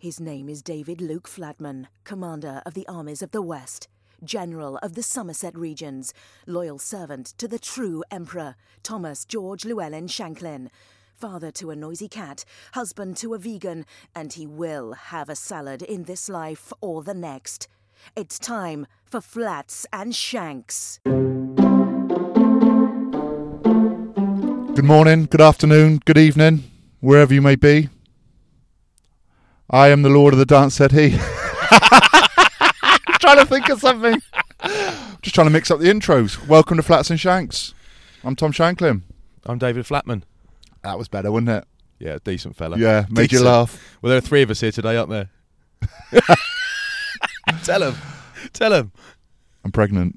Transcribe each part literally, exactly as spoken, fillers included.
His name is David Luke Flatman, Commander of the Armies of the West, General of the Somerset Regions, loyal servant to the true Emperor, Thomas George Llewellyn Shanklin, father to a noisy cat, husband to a vegan, and he will have a salad in this life or the next. It's time for Flats and Shanks. Good morning, good afternoon, good evening, wherever you may be. I am the Lord of the Dance, said he. Trying to think of something. Just trying to mix up the intros. Welcome to Flats and Shanks. I'm Tom Shanklin. I'm David Flatman. That was better, wasn't it? Yeah, decent fella. Yeah, made decent. you laugh. Well, there are three of us here today, aren't there? Tell him. Tell him. I'm pregnant.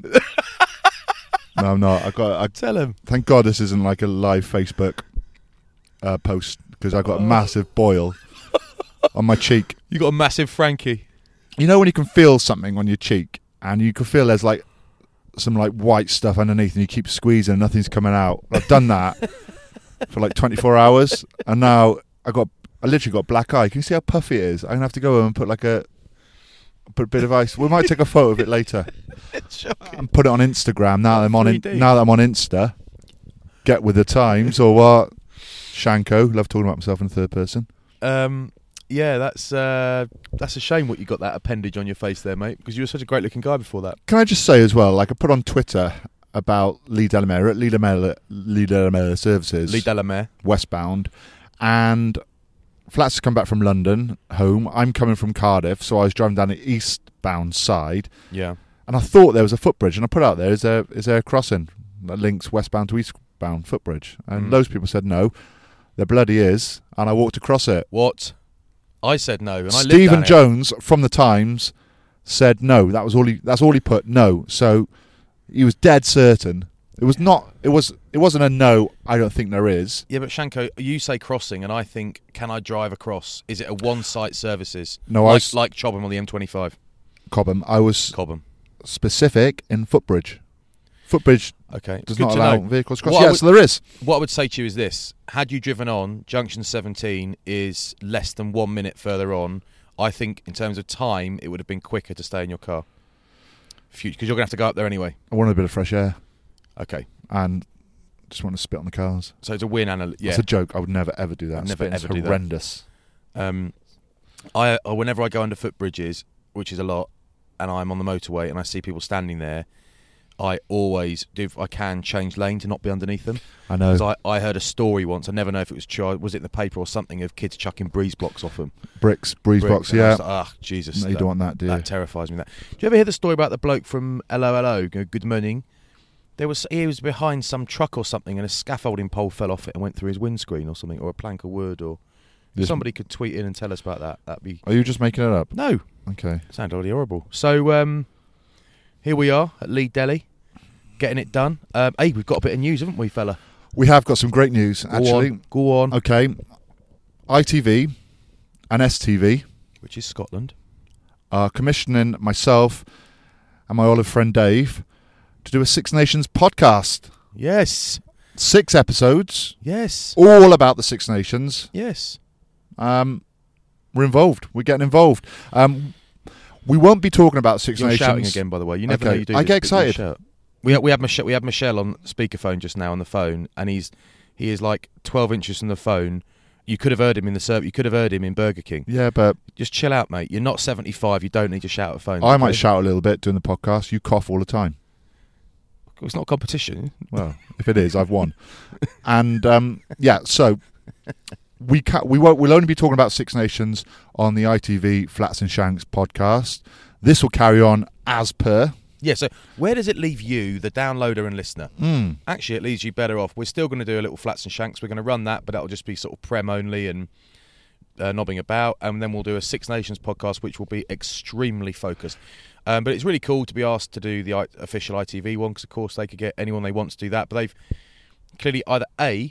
No, I'm not. I got. I, Tell him. Thank God this isn't like a live Facebook uh, post because I got a massive boil on my cheek. You got a massive Frankie. You know when you can feel something on your cheek and you can feel there's like some like white stuff underneath and you keep squeezing and nothing's coming out. I've done that for like twenty-four hours and now I got I literally got black eye. Can you see how puffy it is? I'm gonna have to go home and put like a put a bit of ice. We might take a photo of it later. It's shocking. And put it on Instagram now that I'm on in, three D. now that I'm on Insta. Get with the times or what? Shanko, love talking about myself in the third person. Um, yeah, that's uh, that's a shame what you got that appendage on your face there, mate, because you were such a great looking guy before that. Can I just say as well, like I put on Twitter about Lee Delamere at Lee Delamere, Lee Delamere Services, Lee Delamere, westbound, and Flats has come back from London home. I'm coming from Cardiff, so I was driving down the eastbound side. Yeah. And I thought there was a footbridge, and I put out there, is there, is there a crossing that links westbound to eastbound footbridge? And Mm. loads of people said no. There bloody is, and I walked across it. What? I said no, and I lived Stephen down it. Jones from the Times said no. That was all he. That's all he put. No. So he was dead certain. It was not. It was. It wasn't a no. I don't think there is. Yeah, but Shanko, you say crossing, and I think, can I drive across? Is it a one-site services? No, I like, was- like Chobham on the M twenty-five. Cobham. I was Cobham. specific in footbridge. Footbridge Okay. does Good not to allow know. vehicles across. What I Yeah, would- so there is. What I would say to you is this: had you driven on, Junction seventeen is less than one minute further on. I think, in terms of time, it would have been quicker to stay in your car, because you're going to have to go up there anyway. I wanted a bit of fresh air Okay. and just want to spit on the cars. So it's a win and a yeah. It's a joke. I would never ever do that. I'd never, Spitting's ever do that. horrendous. Um, I uh, whenever I go under footbridges, which is a lot, and I'm on the motorway and I see people standing there, I always do, if I can, change lane to not be underneath them. I know. Because I, I heard a story once, I never know if it was true, was it in the paper or something, of kids chucking breeze blocks off them. Bricks, breeze Bricks, box. and I Yeah. was like, ah, Jesus. No, you that, don't want that, do you? That terrifies me. That. Do you ever hear the story about the bloke from L O L O, go, Good Morning? There was He was behind some truck or something and a scaffolding pole fell off it and went through his windscreen or something, or a plank of wood, or... This- Somebody could tweet in and tell us about that. That'd be... Are you just making it up? No. Okay. Sound already horrible. So, um, here we are at Lee Deli, getting it done. Um, hey, we've got a bit of news, haven't we, fella? We have got some great news, Go actually. on, Go on. Okay. I T V and S T V Which is Scotland. are commissioning myself and my olive friend Dave to do a Six Nations podcast. Yes. Six episodes, Yes. all about the Six Nations. Yes. Um, we're involved. We're getting involved. Um, we won't be talking about Six You're Nations. shouting again, by the way. You never Okay, know you do I this, get but you excited. shout. We had, we had Michelle, we had Michelle on speakerphone just now on the phone, and he's he is like twelve inches from the phone. You could have heard him in the serv- You could have heard him in Burger King. Yeah, but Just chill out, mate. You're not seventy-five. You don't need to shout at phones. I might okay? shout a little bit during the podcast. You cough all the time. It's not a competition. Well, if it is, I've won. And um, yeah, so we ca- we won't. We'll only be talking about Six Nations on the I T V Flats and Shanks podcast. This will carry on as per. Yeah, so where does it leave you, the downloader and listener? Mm. Actually, it leaves you better off. We're still going to do a little Flats and Shanks. We're going to run that, but that'll just be sort of prem only and uh, knobbing about. And then we'll do a Six Nations podcast, which will be extremely focused. Um, but it's really cool to be asked to do the I- official I T V one, because, of course, they could get anyone they want to do that. But they've clearly either A,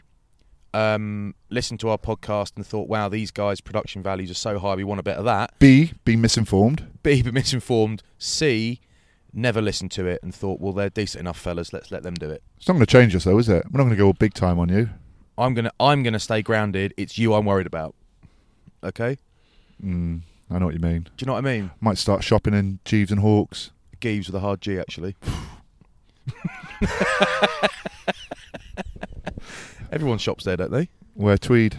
um, listened to our podcast and thought, wow, these guys' production values are so high, we want a bit of that. B, be misinformed. B, be misinformed. C, never listened to it and thought, well, they're decent enough fellas, let's let them do it. It's not going to change us, though, is it? We're not going to go all big time on you. I'm gonna I'm gonna stay grounded. It's you I'm worried about. Okay? Mm, I know what you mean. Do you know what I mean? Might start shopping in Jeeves and Hawkes. Geeves with a hard G, actually. Everyone shops there, don't they? Wear tweed.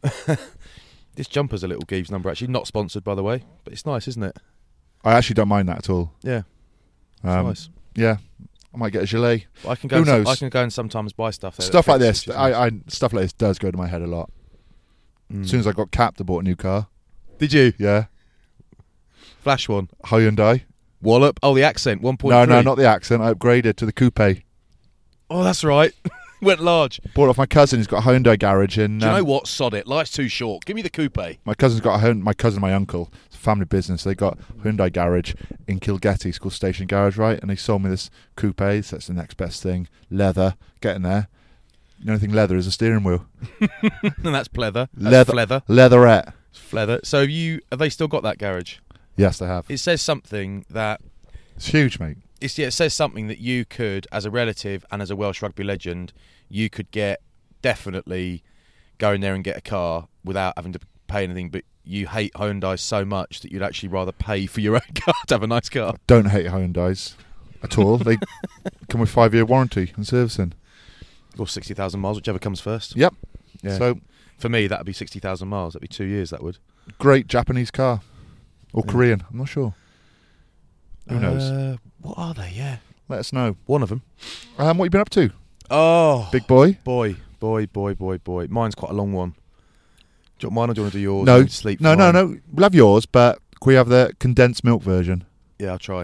This jumper's a little Geeves number, actually. Not sponsored, by the way, but it's nice, isn't it? I actually don't mind that at all. Yeah, it's Um, nice. Yeah, I might get a gilet. But I can go. Who and some- knows? I can go and sometimes buy stuff there. that Stuff like fits, this, which is nice. I, I stuff like this does go to my head a lot. Mm. As soon as I got capped, I bought a new car. Did you? Yeah, Flash one. Hyundai. Wallop. Oh, the accent. one point No, three. no, not the accent. I upgraded to the coupe. Oh, that's right. Went large. Bought it off my cousin. He's got a Hyundai garage in. Do you um, know what? Sod it. Life's too short. Give me the coupe. My cousin's got a Hyundai, my cousin, and my uncle. It's a family business. They got a Hyundai garage in Kilgetty. It's called Station Garage, right? And they sold me this coupe. So that's the next best thing. Leather. Getting there. The only thing leather is a steering wheel. And that's pleather. That's Leather. Leather. Leatherette. Leather. So you have they still got that garage? Yes, they have. It says something that It's huge, mate. it's yeah, it says something that you could, as a relative and as a Welsh rugby legend, you could get definitely go in there and get a car without having to pay anything. But you hate Hyundai so much that you'd actually rather pay for your own car to have a nice car. Don't hate Hyundais at all. They come with five-year warranty and servicing. Or sixty thousand miles, whichever comes first. Yep. Yeah. So For me, that would be sixty thousand miles. That'd be two years. That would. great Japanese car or Yeah. Korean. I'm not sure. Who knows? Uh, what are they? Yeah, Let us know. one of them. Um, what you been up to, Oh, big boy? boy, boy, boy, boy, boy. Mine's quite a long one. Do you want mine or do you want to do yours? No, You need to sleep. No, for no, mine. no. We'll have yours, but can we have the condensed milk version? Yeah, I'll try.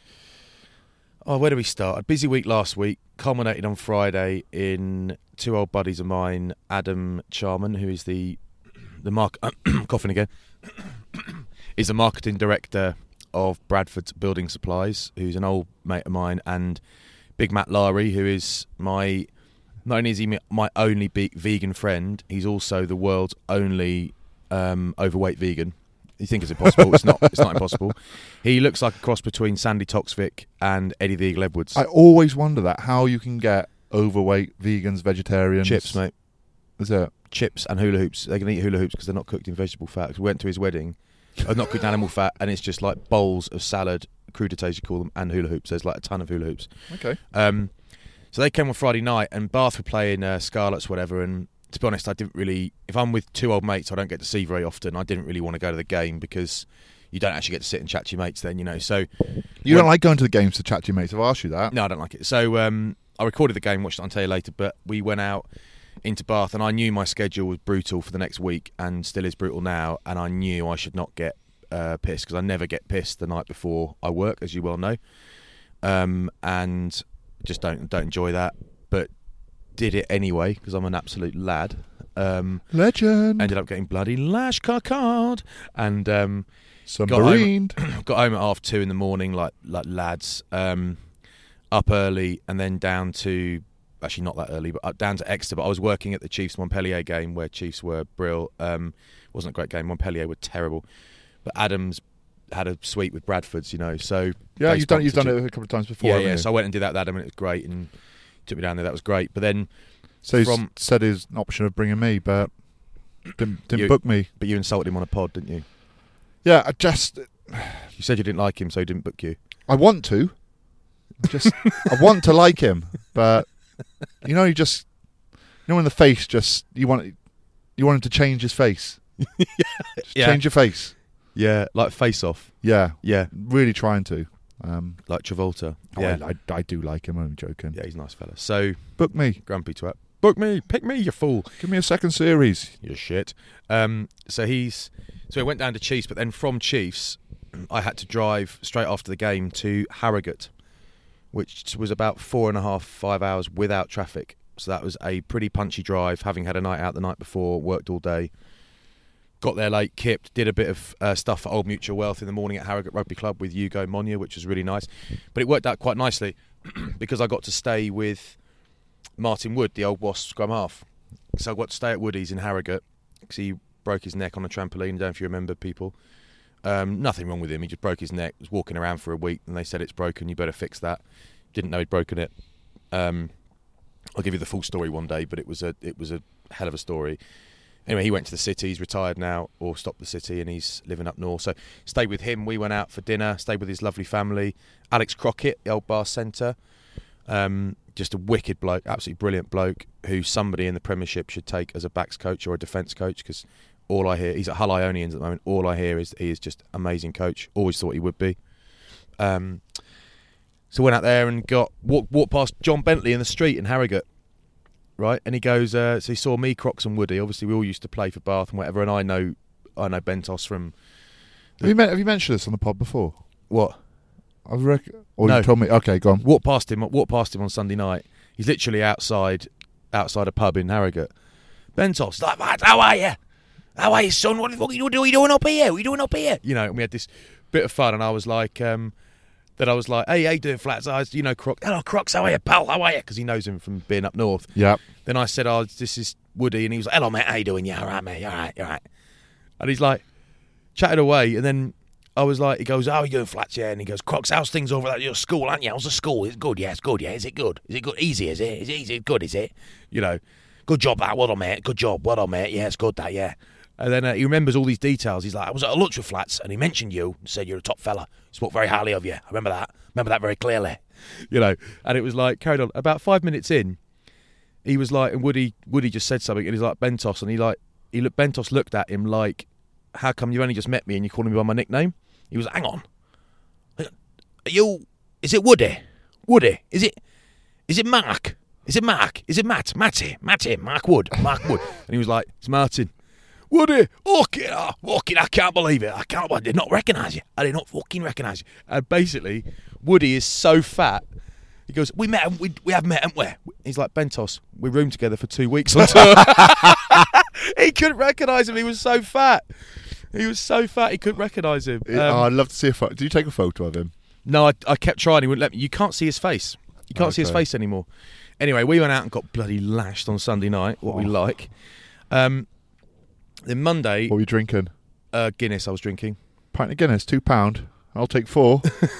Oh, where do we start? A busy week last week, culminated on Friday in two old buddies of mine, Adam Charman, who is the the mark coughing again, is the marketing director of Bradford's Building Supplies, who's an old mate of mine, and Big Matt Lowry, who is my not only is he my only big vegan friend, he's also the world's only um, overweight vegan. You think it's impossible? It's not. It's not impossible. He looks like a cross between Sandy Toksvik and Eddie the Eagle Edwards. I always wonder that how you can get overweight vegans, vegetarians. Chips, mate. Is it? Chips and hula hoops. They can eat hula hoops because they're not cooked in vegetable fat. 'Cause we went to his wedding, uh, not cooked in animal fat, and it's just like bowls of salad, crudités you call them, and hula hoops. There's like a ton of hula hoops. Okay. Um, so they came on Friday night, and Bath were playing uh, Scarlets, whatever. And to be honest, I didn't really. If I'm with two old mates, I don't get to see very often. I didn't really want to go to the game because you don't actually get to sit and chat to your mates then, you know. So You when- don't like going to the games to chat to your mates. I've asked you that. No, I don't like it. So um, I recorded the game, watched it, I'll tell you later, but we went out into Bath and I knew my schedule was brutal for the next week and still is brutal now, and I knew I should not get uh, pissed because I never get pissed the night before I work, as you well know, um, and just don't don't enjoy that, but did it anyway because I'm an absolute lad. Um, Legend. ended up getting bloody lash card and um, Submarined. got home at half two in the morning, like like lads, um, up early and then down to actually not that early, but up, down to Exeter. But I was working at the Chiefs Montpellier game where Chiefs were brill. Um, wasn't a great game. Montpellier were terrible, but Adams had a suite with Bradford's, you know. So Yeah, they you've done you've done sponsored it a couple of times before. Yeah, haven't yeah. you? So I went and did that with Adam, and it was great, and took me down there. That was great. But then, So he's from- said his option of bringing me, but didn't, didn't You- book me. but you insulted him on a pod, didn't you? Yeah, I just You said you didn't like him, so he didn't book you. I want to. Just I want to like him, but you know, you just you know, in the face, just you want you want him to change his face. Just Yeah. change your face. Yeah, like Face Off. Yeah, Yeah, really trying to. Um, like Travolta. oh, Yeah, I, I, I do like him. I'm joking. yeah, he's a nice fella. So Book me. grumpy twat. Book me, pick me, you fool. Give me a second series. You shit. Um, so he's so he went down to Chiefs, but then from Chiefs, I had to drive straight after the game to Harrogate, which was about four and a half, five hours without traffic. So that was a pretty punchy drive, having had a night out the night before, worked all day. Got there late, kipped, did a bit of uh, stuff for Old Mutual Wealth in the morning at Harrogate Rugby Club with Hugo Monia, which was really nice. But it worked out quite nicely because I got to stay with Martin Wood, the old Wasps scrum half. So I got to stay at Woody's in Harrogate because he broke his neck on a trampoline. I don't know if you remember, people. Um, nothing wrong with him. He just broke his neck. Was walking around for a week, and they said it's broken. You better fix that. Didn't know he'd broken it. Um, I'll give you the full story one day, but it was a it was a hell of a story. Anyway, he went to the city. He's retired now, or stopped the city, and he's living up north. So stayed with him. We went out for dinner. Stayed with his lovely family. Alex Crockett, the old bar centre. Um, just a wicked bloke, absolutely brilliant bloke, who somebody in the Premiership should take as a backs coach or a defence coach, because all I hear, he's at Hull Ionians at the moment, all I hear is he is just amazing coach. Always thought he would be. Um, so went out there and got walked, walked past John Bentley in the street in Harrogate. Right, and he goes. Uh, so he saw me, Crocs, and Woody. Obviously, we all used to play for Bath and whatever. And I know, I know Bentos from. Have you, met, have you mentioned this on the pod before? What? I reckon. Or No. you told me. Okay, go on. Walked past him. Walked past him on Sunday night. He's literally outside, outside a pub in Harrogate. Bentos, like, "Mate, how are you? How are you, son? What the fuck are you doing? What are you doing up here? What are you doing up here?" You know, and we had this bit of fun, and I was like, um, that I was like, "Hey, how you doing, Flats?" I was, you know, Croc. Hello, Crocs. How are you, pal? How are you? Because he knows him from being up north. Yeah. Then I said, "Oh, this is Woody," and he was like, "Hello, mate. How you doing? Yeah, all right, mate. All right, all right." And he's like, chatted away, and then I was like, he goes, "How are you doing, Flats?" Yeah, and he goes, "Crocs, how's things over at your school, aren't you? How's the school? Is it good? Yeah, it's good. Yeah, is it good? Is it good? Easy, is it? Is it easy? Good, is it? You know, good job that. Well done, mate. Good job. Well done, mate. Yeah, it's good that. Yeah." And then uh, he remembers all these details. He's like, "I was at a lunch with Flats, and he mentioned you and said you're a top fella. He spoke very highly of you. I remember that. Remember that very clearly." You know, and it was like, carried on. About five minutes in, he was like, and Woody, Woody just said something, and he's like, "Bentos," and he like, he looked, Bentos looked at him like, "How come you only just met me and you're calling me by my nickname?" He was like, "Hang on, are you? Is it Woody? Woody? Is it? Is it Mark? Is it Mark? Is it Matt? Matty? Matty? Mark Wood? Mark Wood?" And he was like, "It's Martin." "Woody, fucking, oh, fucking, I can't believe it. I can't, I did not recognise you. I did not fucking recognise you." And basically, Woody is so fat. He goes, "We met him, we, we have met, haven't we?" He's like, "Bentos, we roomed together for two weeks on tour." He couldn't recognise him. He was so fat. He was so fat he couldn't recognise him. Um, oh, I'd love to see a photo. Did you take a photo of him? No, I, I kept trying. He wouldn't let me. You can't see his face. You can't Okay. see his face anymore. Anyway, we went out and got bloody lashed on Sunday night, what we Oh. like. Um, then Monday, What were you drinking? uh, Guinness I was drinking. Pint of Guinness, two pound. I'll take four.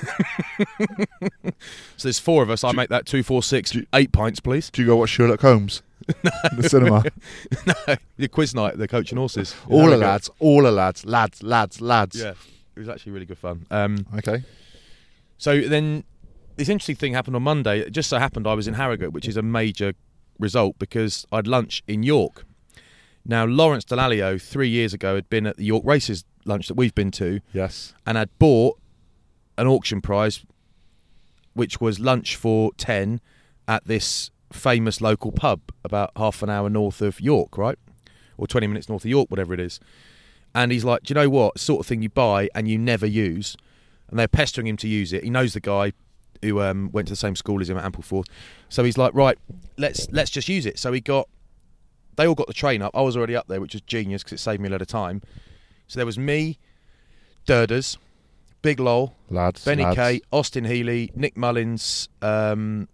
So there's four of us. I make that two, four, six, Do you- eight pints, please. Do you go watch Sherlock Holmes? In the cinema. No, the quiz night, the coach and horses. All the Harrogate. lads, all the lads, lads, lads, lads. Yeah, it was actually really good fun. Um, Okay. so then this interesting thing happened on Monday. It just so happened I was in Harrogate, which is a major result because I had lunch in York. Now, Lawrence Dallaglio, three years ago, had been at the York Races lunch that we've been to Yes. and had bought an auction prize, which was lunch for ten at this famous local pub about half an hour north of York, right? Or twenty minutes north of York, whatever it is. And he's like, "Do you know what? Sort of thing you buy and you never use." And they're pestering him to use it. He knows the guy who um, went to the same school as him at Ampleforth. So he's like, "Right, let's let's just use it." So he got, they all got the train up. I was already up there, which was genius because it saved me a lot of time. So there was me, Durders, Big Lol, Lads. Benny lads. Kay, Austin Healy, Nick Mullins, um,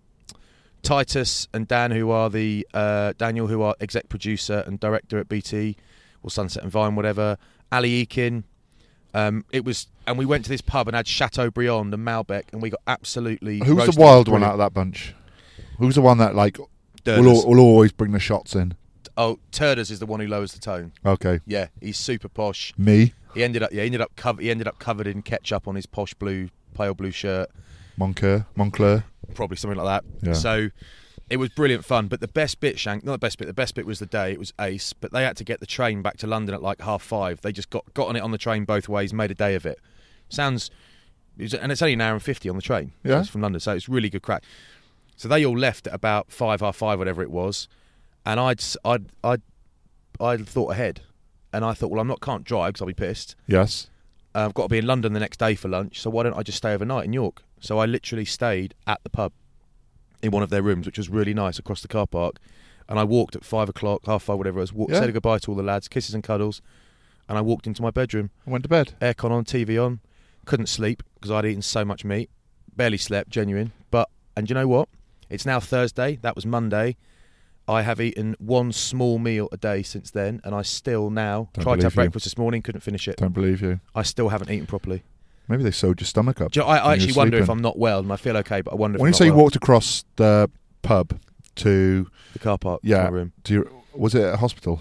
Titus and Dan, who are the uh, Daniel, who are exec producer and director at B T or Sunset and Vine, whatever. Ali Eakin. Um, it was, and we went to this pub and had Chateaubriand and Malbec, and we got absolutely. Who's roasted. the wild one Brilliant. out of that bunch? Who's the one that like will, Durders. will always bring the shots in? Oh, Turders is the one who lowers the tone. Okay. Yeah, he's super posh. Me, He ended up, yeah, he ended up covered. He ended up covered in ketchup on his posh blue, pale blue shirt. Moncler, Moncler. Probably something like that. Yeah. So it was brilliant fun. But the best bit, Shank, not the best bit, the best bit was the day. It was ace. But they had to get the train back to London at like half five. They just got, got on it on the train both ways, made a day of it. Sounds, it was, and it's only an hour and fifty on the train. Yeah. It's from London. So it's really good crack. So they all left at about five, half five, whatever it was. And I'd, I'd, I'd, I'd thought ahead. And I thought, well, I'm not, can't drive because I'll be pissed. Yes. Uh, I've got to be in London the next day for lunch, so why don't I just stay overnight in York? So I literally stayed at the pub in one of their rooms, which was really nice, across the car park. And I walked at five o'clock, half five, whatever it was, walked, Yeah. said goodbye to all the lads, kisses and cuddles, and I walked into my bedroom. I went to bed. Aircon on, T V on, couldn't sleep because I'd eaten so much meat, barely slept, genuine. But, and you know what? It's now Thursday, that was Monday. I have eaten one small meal a day since then, and I still now Don't tried to have believe you. breakfast this morning, couldn't finish it. Don't believe you. I still haven't eaten properly. Maybe they sewed your stomach up. Do you know, I, I when you actually were wonder if sleeping. I'm not well, and I feel okay, but I wonder if When I'm you say not you well. walked across the pub to, The car park, Yeah. my room. do you, was it a hospital?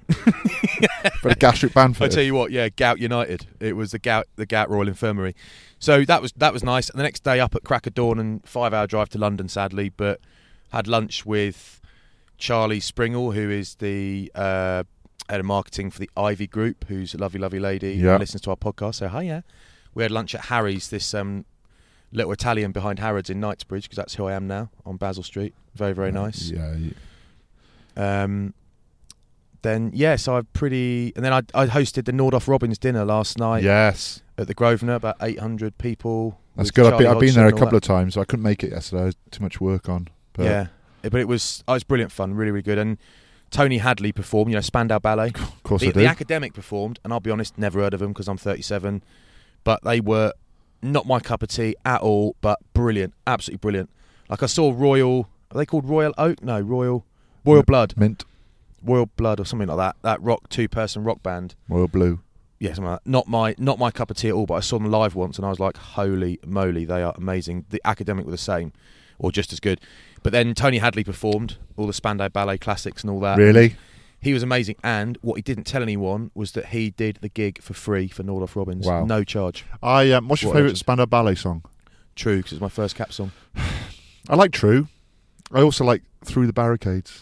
For a gastric band I fitted. tell you what, yeah, Gout United. It was the Gout, the Gout Royal Infirmary. So that was that was nice. And the next day up at crack of dawn and five-hour drive to London, sadly, but had lunch with Charlie Springle, who is the uh, head of marketing for the Ivy Group, who's a lovely, lovely lady Yeah. who listens to our podcast. So hi, yeah. We had lunch at Harry's, this um, little Italian behind Harrods in Knightsbridge, because that's who I am now, on Basil Street. Very, very nice. Yeah. yeah. Um, then yeah, so I pretty, and then I I hosted the Nordoff Robbins dinner last night Yes. at the Grosvenor, about eight hundred people. That's with good. I've Charlie been, I've been Hodgson there a and all couple that. of times. So I couldn't make it yesterday. I had too much work on. But Yeah, but it was oh, it was brilliant fun, really, really good. And Tony Hadley performed, you know, Spandau Ballet. Of course the, I do. the Academic performed, and I'll be honest, never heard of them because I'm thirty-seven. But they were not my cup of tea at all, but brilliant, absolutely brilliant. Like I saw Royal, are they called Royal Oak? No, Royal Royal Blood. Mint. Royal Blood or something like that. That rock two-person rock band. Royal Blue. Yeah, something like that. Not my not my cup of tea at all. But I saw them live once, and I was like, "Holy moly, they are amazing." The Academic were the same, or just as good. But then Tony Hadley performed all the Spandau Ballet classics and all that. Really? He was amazing, and what he didn't tell anyone was that he did the gig for free for Nordoff Robbins. Wow. No charge. I um, what's your What favourite legend. Spandau Ballet song? True, because it's my first cap song. I like True. I also like Through the Barricades.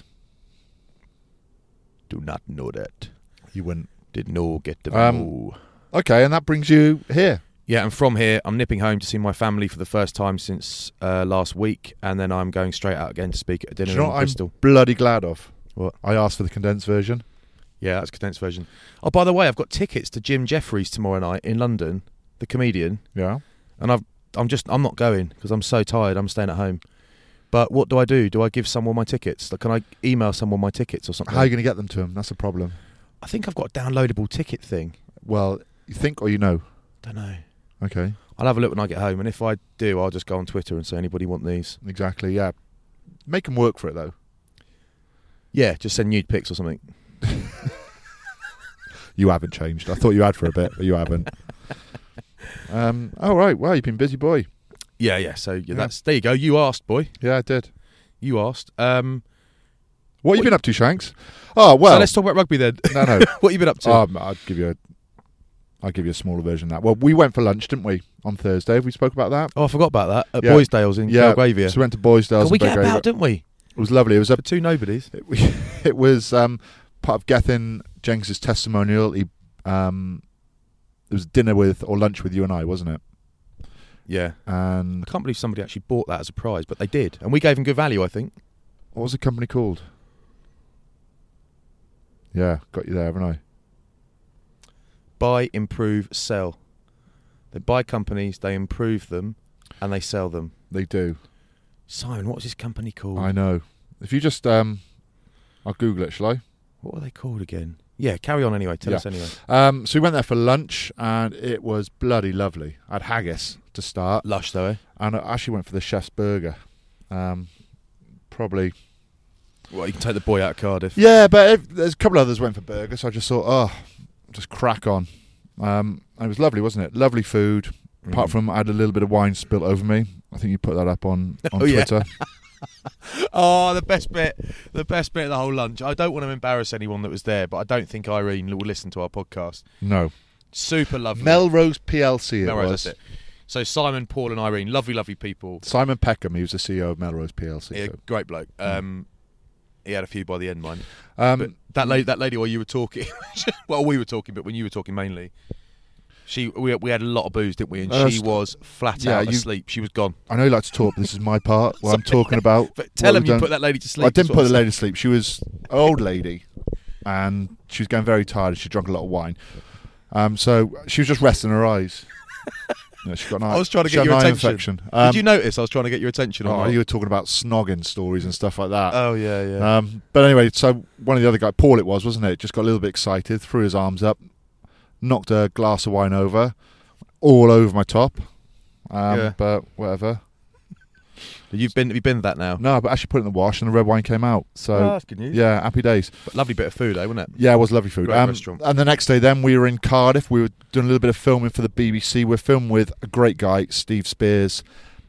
Do not know that. You wouldn't. Did no get the Um, know. Okay, and that brings you here. Yeah, and from here, I'm nipping home to see my family for the first time since uh, last week, and then I'm going straight out again to speak at a dinner Do you know in what I'm Bristol. bloody glad of? What? I asked for the condensed version. Yeah, that's a condensed version. Oh, by the way, I've got tickets to Jim Jeffries tomorrow night in London, the comedian, Yeah. and I've I'm just I'm not going because I'm so tired. I'm staying at home. But what do I do? Do I give someone my tickets? Like, can I email someone my tickets or something? How are you going to get them to him? That's the problem. I think I've got a downloadable ticket thing. Well, you think or you know? Don't know. Okay. I'll have a look when I get home, and if I do, I'll just go on Twitter and say, anybody want these? Exactly, yeah. Make them work for it, though. Yeah, just send nude pics or something. You haven't changed. I thought you had for a bit, but you haven't. Um, all right. Well, you've been busy boy. Yeah, yeah. So yeah, Yeah. that's there you go. You asked, boy. Yeah, I did. You asked. Um, What have you What- been up to, Shanks? Oh, well. so let's talk about rugby then. no, no. What you been up to? Um, I'll give you a, I'll give you a smaller version of that. Well, we went for lunch, didn't we, on Thursday? Have we spoke about that? oh, I forgot about that. At Yeah. Boysdale's in Yeah. Belgravia. So we went to Boysdale's. God, we in get Belgravia. about, didn't we? It was lovely. It was a For two nobodies. It, it was um, part of Gethin Jenkins's testimonial. He, um, it was dinner with or lunch with you and I, wasn't it? Yeah. And I can't believe somebody actually bought that as a prize, but they did, and we gave them good value, I think. what was the company called? Yeah, got you there, haven't I? Buy, improve, sell. They buy companies, they improve them, and they sell them. They do. Simon, what's this company called? I know. If you just, um, I'll Google it, shall I? What were they called again? Yeah, carry on anyway. Tell Yeah. us anyway. Um, so we went there for lunch, and it was bloody lovely. I had haggis to start, Lush though, eh? and I actually went for the chef's burger. Um, probably. Well, you can take the boy out of Cardiff. Yeah, but if, there's a couple others went for burgers, so I just thought, oh, just crack on. Um, and it was lovely, wasn't it? Lovely food. Apart Mm. from I had a little bit of wine spilt over me. I think you put that up on, on Oh, yeah. Twitter. Oh, the best bit, the best bit of the whole lunch. I don't want to embarrass anyone that was there, but I don't think Irene will listen to our podcast. No. Super lovely. Melrose P L C it Melrose, was. that's it. So Simon, Paul, and Irene, lovely, lovely people. Simon Peckham, he was the C E O of Melrose P L C. Yeah, so. great bloke. Um, he had a few by the end, mind. Um, But that lady, that lady, while you were talking, well, we were talking, but when you were talking mainly, she, we, we had a lot of booze, didn't we? And Uh, she was flat yeah, out you- asleep. She was gone. I know you like to talk, but this is my part where I'm talking about. But tell what him we've you done. put that lady to sleep. I didn't is what put I'm the saying. lady to sleep. She was an old lady, and she was getting very tired. She drank a lot of wine, um, so she was just resting her eyes. You know, she got an eye, I was trying to she get had your an eye attention. infection. Um, Did you notice I was trying to get your attention? Or oh, not? you were talking about snogging stories and stuff like that. Oh yeah, yeah. Um, but anyway, so one of the other guys, Paul, it was, wasn't it? Just got a little bit excited, threw his arms up, knocked a glass of wine over, all over my top. Um, Yeah. But whatever. You've been, have you been to that now? No, but actually put it in the wash, and the red wine came out. So Oh, that's good news. yeah, happy days. But lovely bit of food, eh, wasn't it? Yeah, it was lovely food. Great Um, restaurant. and the next day, then we were in Cardiff. We were doing a little bit of filming for the B B C. We're filming with a great guy, Steve Spears,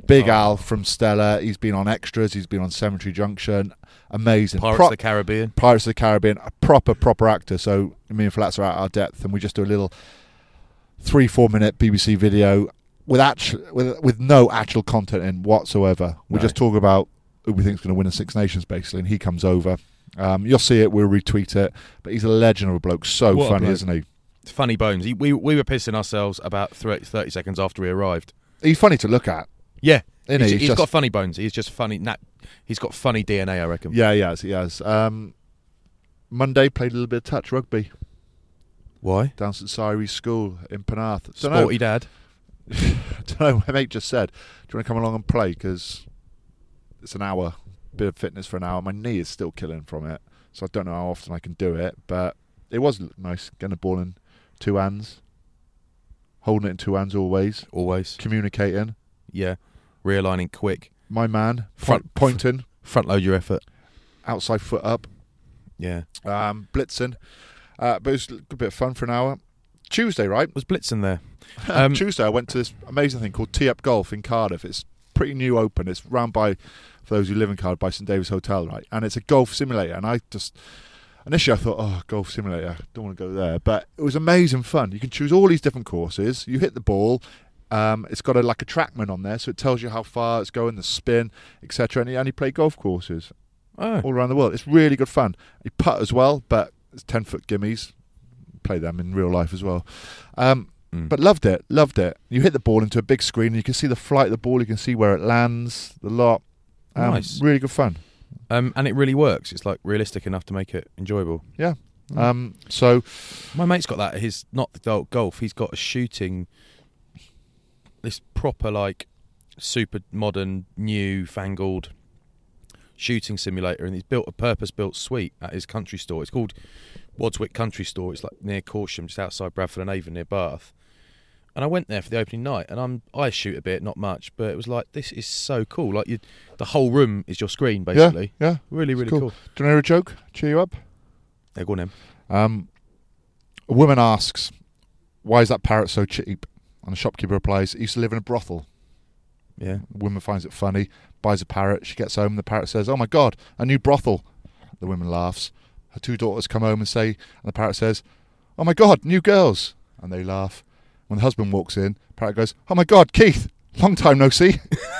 Big Oh. Al from Stella. He's been on Extras. He's been on Cemetery Junction. Amazing. Pirates Pro- of the Caribbean. Pirates of the Caribbean. A proper, proper actor. So me and Flats are at our depth, and we just do a little three, four minute B B C video with actual, with with no actual content in whatsoever. We No. just talk about who we think is going to win the Six Nations, basically, and he comes over. Um, you'll see it. We'll retweet it. But he's a legend of a bloke. So What a funny, bloke. isn't he? Funny bones. He, we we were pissing ourselves about thirty, thirty seconds after we arrived. He's funny to look at. Yeah, Isn't he's, he? He's he's just- got funny bones. He's just funny. Nat, he's got funny D N A, I reckon. Yeah, he has. He has. Um, Monday played a little bit of touch rugby Why? down St Cyrie's School in Penarth. Don't know. Sporty dad. don't know. My mate just said, "Do you want to come along and play? Because it's an hour, bit of fitness for an hour. My knee is still killing from it, so I don't know how often I can do it. But it was nice getting the ball in two hands, holding it in two hands always, Always. communicating. Yeah. Realigning quick. My man, front Front- pointing, Front load your effort. outside foot up, Yeah. um, blitzing. Uh, but it was a good bit of fun for an hour. Tuesday, right? Was Blitzen there? Um, Tuesday, I went to this amazing thing called Tee Up Golf in Cardiff. It's pretty new open. It's run by, for those who live in Cardiff, by St David's Hotel, right? And it's a golf simulator. And I just, initially I thought, oh, golf simulator, don't want to go there. But it was amazing fun. You can choose all these different courses. You hit the ball. Um, it's got a, like a TrackMan on there, so it tells you how far it's going, the spin, et cetera. And you only play golf courses oh. all around the world. It's really good fun. You putt as well, but it's ten-foot gimmies. Play them in real life as well. Um, Mm. But loved it, loved it. You hit the ball into a big screen and you can see the flight of the ball, you can see where it lands, the lot. Um, Nice. Really good fun. Um, and it really works. It's like realistic enough to make it enjoyable. Yeah. Mm. Um, so, My mate's got that. His not the golf. He's got a shooting. This proper like super modern, new fangled shooting simulator, and he's built a purpose-built suite at his country store. It's called Wadswick Country Store. It's like near Corsham, just outside Bradford and Avon, near Bath. And I went there for the opening night, and I'm I shoot a bit, not much, but it was like, this is so cool. Like you, the whole room is your screen, basically. yeah, yeah. Really, really cool. cool. Do you know a joke? Cheer you up? Yeah, go on then. Um, a woman asks, why is that parrot so cheap? And the shopkeeper replies, he used to live in a brothel. Yeah. The woman finds it funny, buys a parrot. She gets home, the parrot says, oh my God, a new brothel. The woman laughs. Her two daughters come home and say, and the parrot says, oh my God, new girls. And they laugh. When the husband walks in, the parrot goes, oh my God, Keith, long time no see.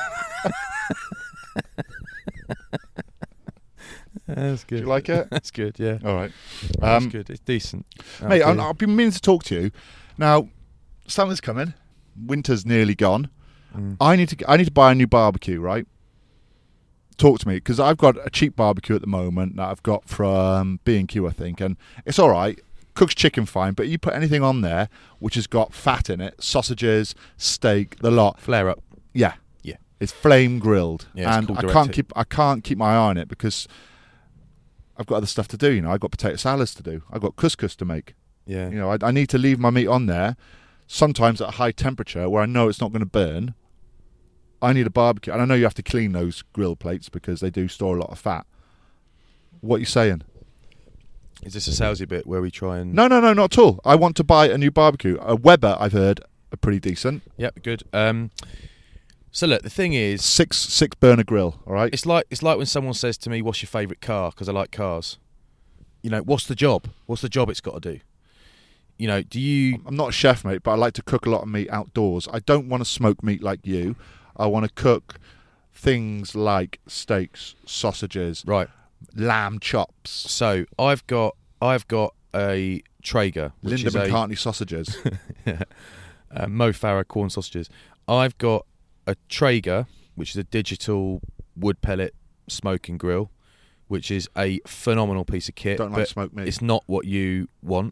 That's good. Do you like it? That's good, yeah. All right. That's Um, good. It's decent. mate, Oh, I- dear. I've been meaning to talk to you. Now, summer's coming. Winter's nearly gone. Mm. I need to I need to buy a new barbecue, right? Talk to me, because I've got a cheap barbecue at the moment that I've got from B and Q, I think, and it's all right. Cooks chicken fine, but you put anything on there which has got fat in it, sausages, steak, the lot. Flare up. Yeah, Yeah. it's flame grilled, Yeah, it's and called I direct can't hit. keep I can't keep my eye on it because I've got other stuff to do. You know, I've got potato salads to do. I've got couscous to make. Yeah. You know, I, I need to leave my meat on there, sometimes at a high temperature where I know it's not going to burn. I need a barbecue, and I know you have to clean those grill plates because they do store a lot of fat. What are you saying? Is this a salesy bit where we try and... No, no, no, not at all. I want to buy a new barbecue. A Weber, I've heard, are pretty decent. Yep, good. Um, so look, the thing is, Six six burner grill, all right? it's like it's like when someone says to me, "What's your favourite car?" Because I like cars. You know, what's the job? What's the job it's got to do? You know, do you? I'm not a chef, mate, but I like to cook a lot of meat outdoors. I don't want to smoke meat like you. I want to cook things like steaks, sausages, Right. lamb chops, So I've got I've got a Traeger, which Linda is a McCartney sausages. uh, Mo Farah corn sausages. I've got a Traeger, which is a digital wood pellet smoking grill, which is a phenomenal piece of kit. Don't like but smoked meat. It's not what you want.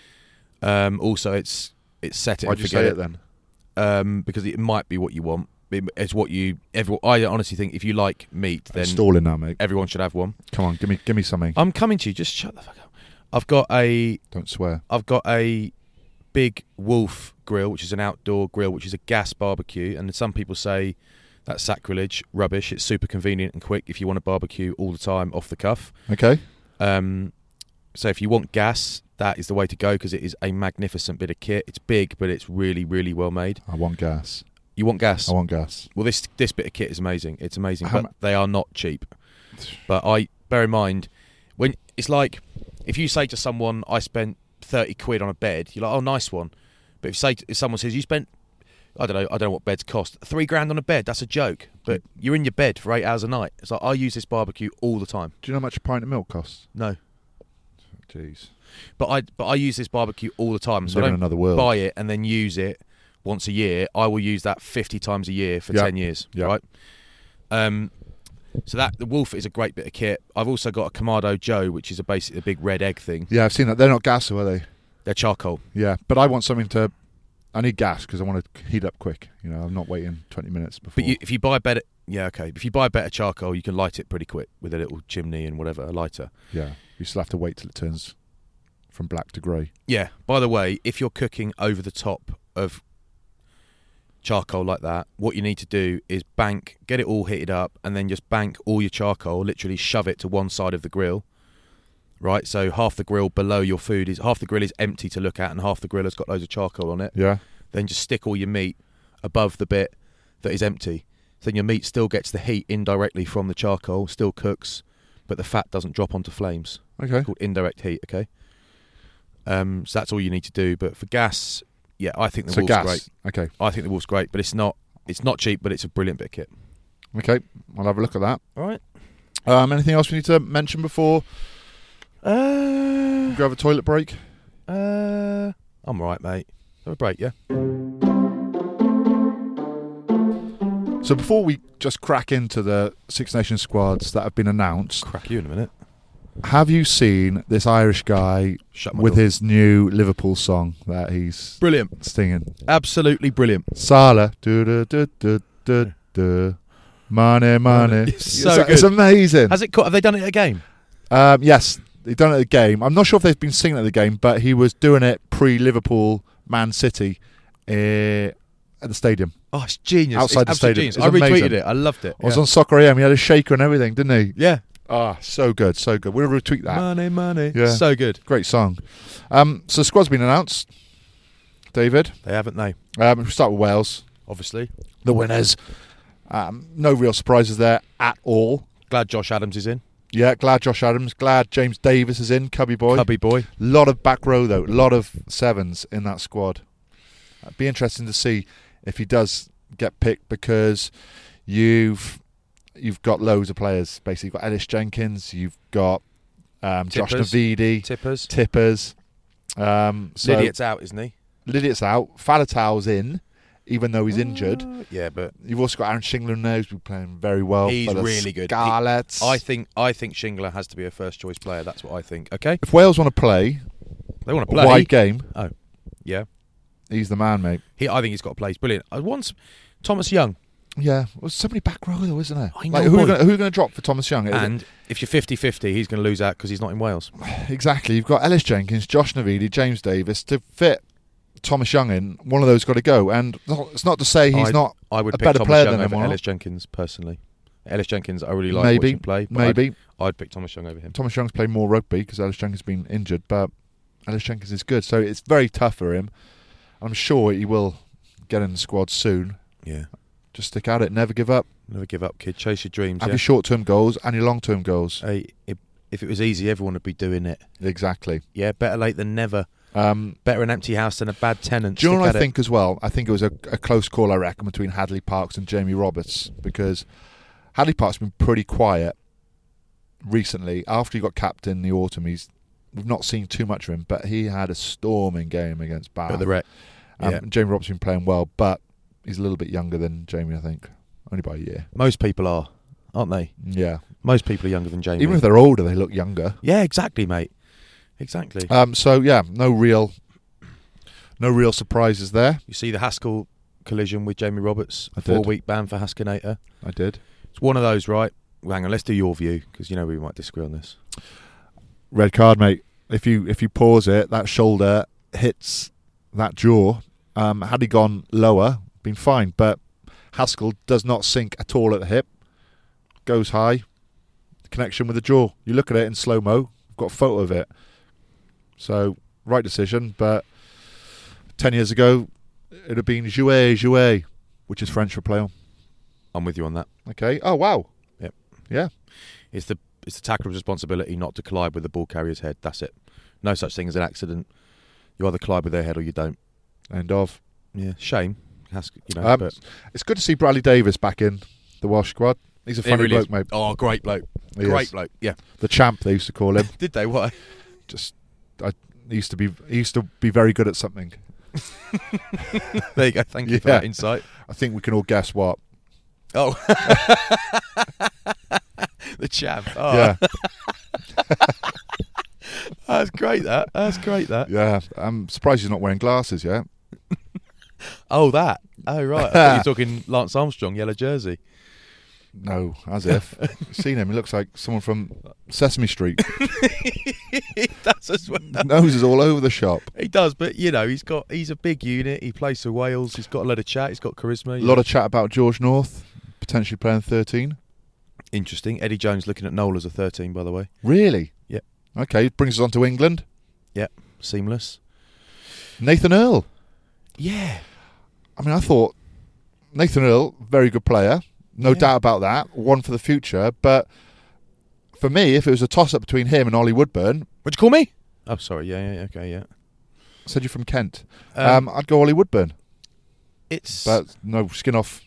Um, also, it's it's set it Why'd and you forget say it, it then? um, because it might be what you want. It- It's what you. Everyone, I honestly think if you like meat, then Stalling now, mate. everyone should have one. Come on, give me give me something. I'm coming to you. Just shut the fuck up. I've got a Don't swear. I've got a big Wolf grill, which is an outdoor grill, which is a gas barbecue. And some people say that's sacrilege, rubbish. It's super convenient and quick if you want to barbecue all the time off the cuff. Okay. Um, so if you want gas, that is the way to go because it is a magnificent bit of kit. It's big, but it's really, really well made. I want gas. You want gas? I want gas. Well, this this bit of kit is amazing. It's amazing, How but mu- they are not cheap. But I bear in mind when it's like if you say to someone, "I spent thirty quid on a bed," you're like, "Oh, nice one." But if say if someone says you spent, I don't know, I don't know what beds cost, three grand on a bed, that's a joke. But you're in your bed for eight hours a night. It's like I use this barbecue all the time. Do you know how much a pint of milk costs? No, Jeez. but I but I use this barbecue all the time. So Live I in don't another world. buy it and then use it once a year. I will use that fifty times a year for Yeah. ten years. Yeah. Right. Um. So that the Wolf is a great bit of kit. I've also got a Kamado Joe, which is a basically a big red egg thing. Yeah, I've seen that. They're not gas, though, are they? They're charcoal. Yeah, but I want something to. I need gas because I want to heat up quick. You know, I'm not waiting twenty minutes before. But you, if you buy better, yeah, okay. If you buy better charcoal, you can light it pretty quick with a little chimney and whatever, a lighter. Yeah, you still have to wait till it turns from black to grey. Yeah. By the way, if you're cooking over the top of charcoal like that, what you need to do is bank, get it all heated up, and then just bank all your charcoal. Literally shove it to one side of the grill. Right, so half the grill below your food is half the grill is empty to look at, and half the grill has got loads of charcoal on it. Yeah. Then just stick all your meat above the bit that is empty. So then your meat still gets the heat indirectly from the charcoal, still cooks, but the fat doesn't drop onto flames. Okay. It's called indirect heat. Okay. Um, so that's all you need to do. But for gas, yeah, I think the So Wolf's gas. great. Okay. I think the Wolf's great, but it's not. It's not cheap, but it's a brilliant bit of kit. Okay. I'll have a look at that. All right. Um, anything else we need to mention before Uh, we go have a toilet break? uh, I'm all right, mate. Have a break, yeah. So before we just crack into the Six Nations squads that have been announced, Crack you in a minute. have you seen this Irish guy Shut my with door. his new Liverpool song that he's Brilliant. singing? Absolutely brilliant. Salah, do do do do do do, money, money. It's so it's, it's good. amazing. Has it? Caught, have they done it at a game? Um, yes, they've done it at the game. I'm not sure if they've been singing at the game, but he was doing it pre-Liverpool Man City uh, at the stadium. Oh, it's genius. Outside it's the absolutely stadium. Genius. It's I retweeted amazing. it. I loved it. I was yeah. on Soccer A M. He had a shaker and everything, didn't he? Yeah. Ah, so good, so good. We'll retweet that. Money, money. Yeah. So good. Great song. Um, so the squad's been announced. David, They haven't they? um, we'll start with Wales. Obviously. The winners. Um, no real surprises there at all. Glad Josh Adams is in. Yeah, glad Josh Adams. Glad James Davis is in. Cubby boy. Cubby boy. Lot of back row though. Lot of sevens in that squad. It'd be interesting to see if he does get picked because you've you've got loads of players. Basically, you've got Ellis Jenkins. You've got um, Josh Tippers. Navidi. Tippers. Tippers. Um, so Lydiot's out, isn't he? Lydiot's out. Falatau's in, even though he's injured. Uh, Yeah, but You've also got Aaron Shingler now, who's been playing very well. He's for the really good. He- Scarlets. I think I think Shingler has to be a first choice player. That's what I think. Okay. if Wales want to play They want a to play. wide game, Yeah. he's the man, mate. He I think he's got to play. He's brilliant. I once Thomas Young. Yeah, well, there's so many back row though, isn't there? I know, like, who are boy. gonna, who are going to drop for Thomas Young? And if you're fifty-fifty, he's going to lose out because he's not in Wales. Exactly. You've got Ellis Jenkins, Josh Navidi, James Davis to fit Thomas Young in. One of those got to go. And it's not to say he's I'd- not I would a pick better Thomas player Young than over him. or Ellis not. Jenkins personally. Ellis Jenkins, I really like Maybe, watching play. But I'd, maybe. I'd pick Thomas Young over him. Thomas Young's played more rugby because Ellis Jenkins has been injured, but Ellis Jenkins is good. So it's very tough for him. I'm sure he will get in the squad soon. Yeah. Just stick at it. Never give up. Never give up, kid. Chase your dreams. Have Yeah. your short-term goals and your long-term goals. Hey, if, if it was easy, everyone would be doing it. Exactly. Yeah, better late than never. Um, Better an empty house than a bad tenant. do you know Stick what at I it. think as well? I think it was a, a close call, I reckon, between Hadley Parks and Jamie Roberts because Hadley Parks has been pretty quiet recently. After he got capped in the autumn, he's we've not seen too much of him, but he had a storming game against Bath. But the wreck. Um, Yeah. Jamie Roberts has been playing well, but he's a little bit younger than Jamie, I think. Only by a year. Most people are, aren't they? Yeah. Most people are younger than Jamie. Even if they're older, they look younger. Yeah, exactly, mate. Exactly. Um, so yeah, no real, no real surprises there. You see the Haskell collision with Jamie Roberts. I did. Four week ban for Haskinator. I did. It's one of those, right? Well, hang on, let's do your view because you know we might disagree on this. Red card, mate. If you if you pause it, that shoulder hits that jaw. Um, had he gone lower, been fine. But Haskell does not sink at all at the hip. Goes high. Connection with the jaw. You look at it in slow mo. I've got a photo of it. So right decision. But ten years ago, it'd have been jouet jouet. Which is French for play on. I'm with you on that. Okay. Oh, wow. Yep. Yeah. It's the it's the tackler's responsibility not to collide with the ball carrier's head. That's it. No such thing as an accident. You either collide with their head or you don't. End of. Yeah. Shame. Has, you know, Um, but it's good to see Bradley Davis back in the Welsh squad. He's a it funny really bloke, is. mate. Oh, great bloke. He great is. bloke. Yeah. The champ, they used to call him. Did they? Why? Just, I he used to be. He used to be very good at something. There you go. Thank you for Yeah. that insight. I think we can all guess what. Oh. The champ. Oh. Yeah, That's great, that. That's great, that. yeah. I'm surprised he's not wearing glasses yet. Oh, that. Oh, right. I thought you were talking Lance Armstrong, yellow jersey. No, as if. You've seen him. He looks like someone from Sesame Street. He does as well. Nose is all over the shop. He does, but, you know, he's got he's a big unit. He plays for Wales. He's got a lot of chat. He's got charisma. A lot of chat about George North potentially playing thirteen. Interesting. Eddie Jones looking at Noel as a thirteen, by the way. Really? Yep. Okay, brings us on to England. Yep. Seamless. Nathan Earl. Yeah. I mean, I thought Nathan Earl, very good player. No Yeah. doubt about that. One for the future. But for me, if it was a toss-up between him and Ollie Woodburn, What'd you call me? Oh, sorry. Yeah, yeah, okay, yeah. I said you're from Kent, Um, um, I'd go Ollie Woodburn. It's But no skin off.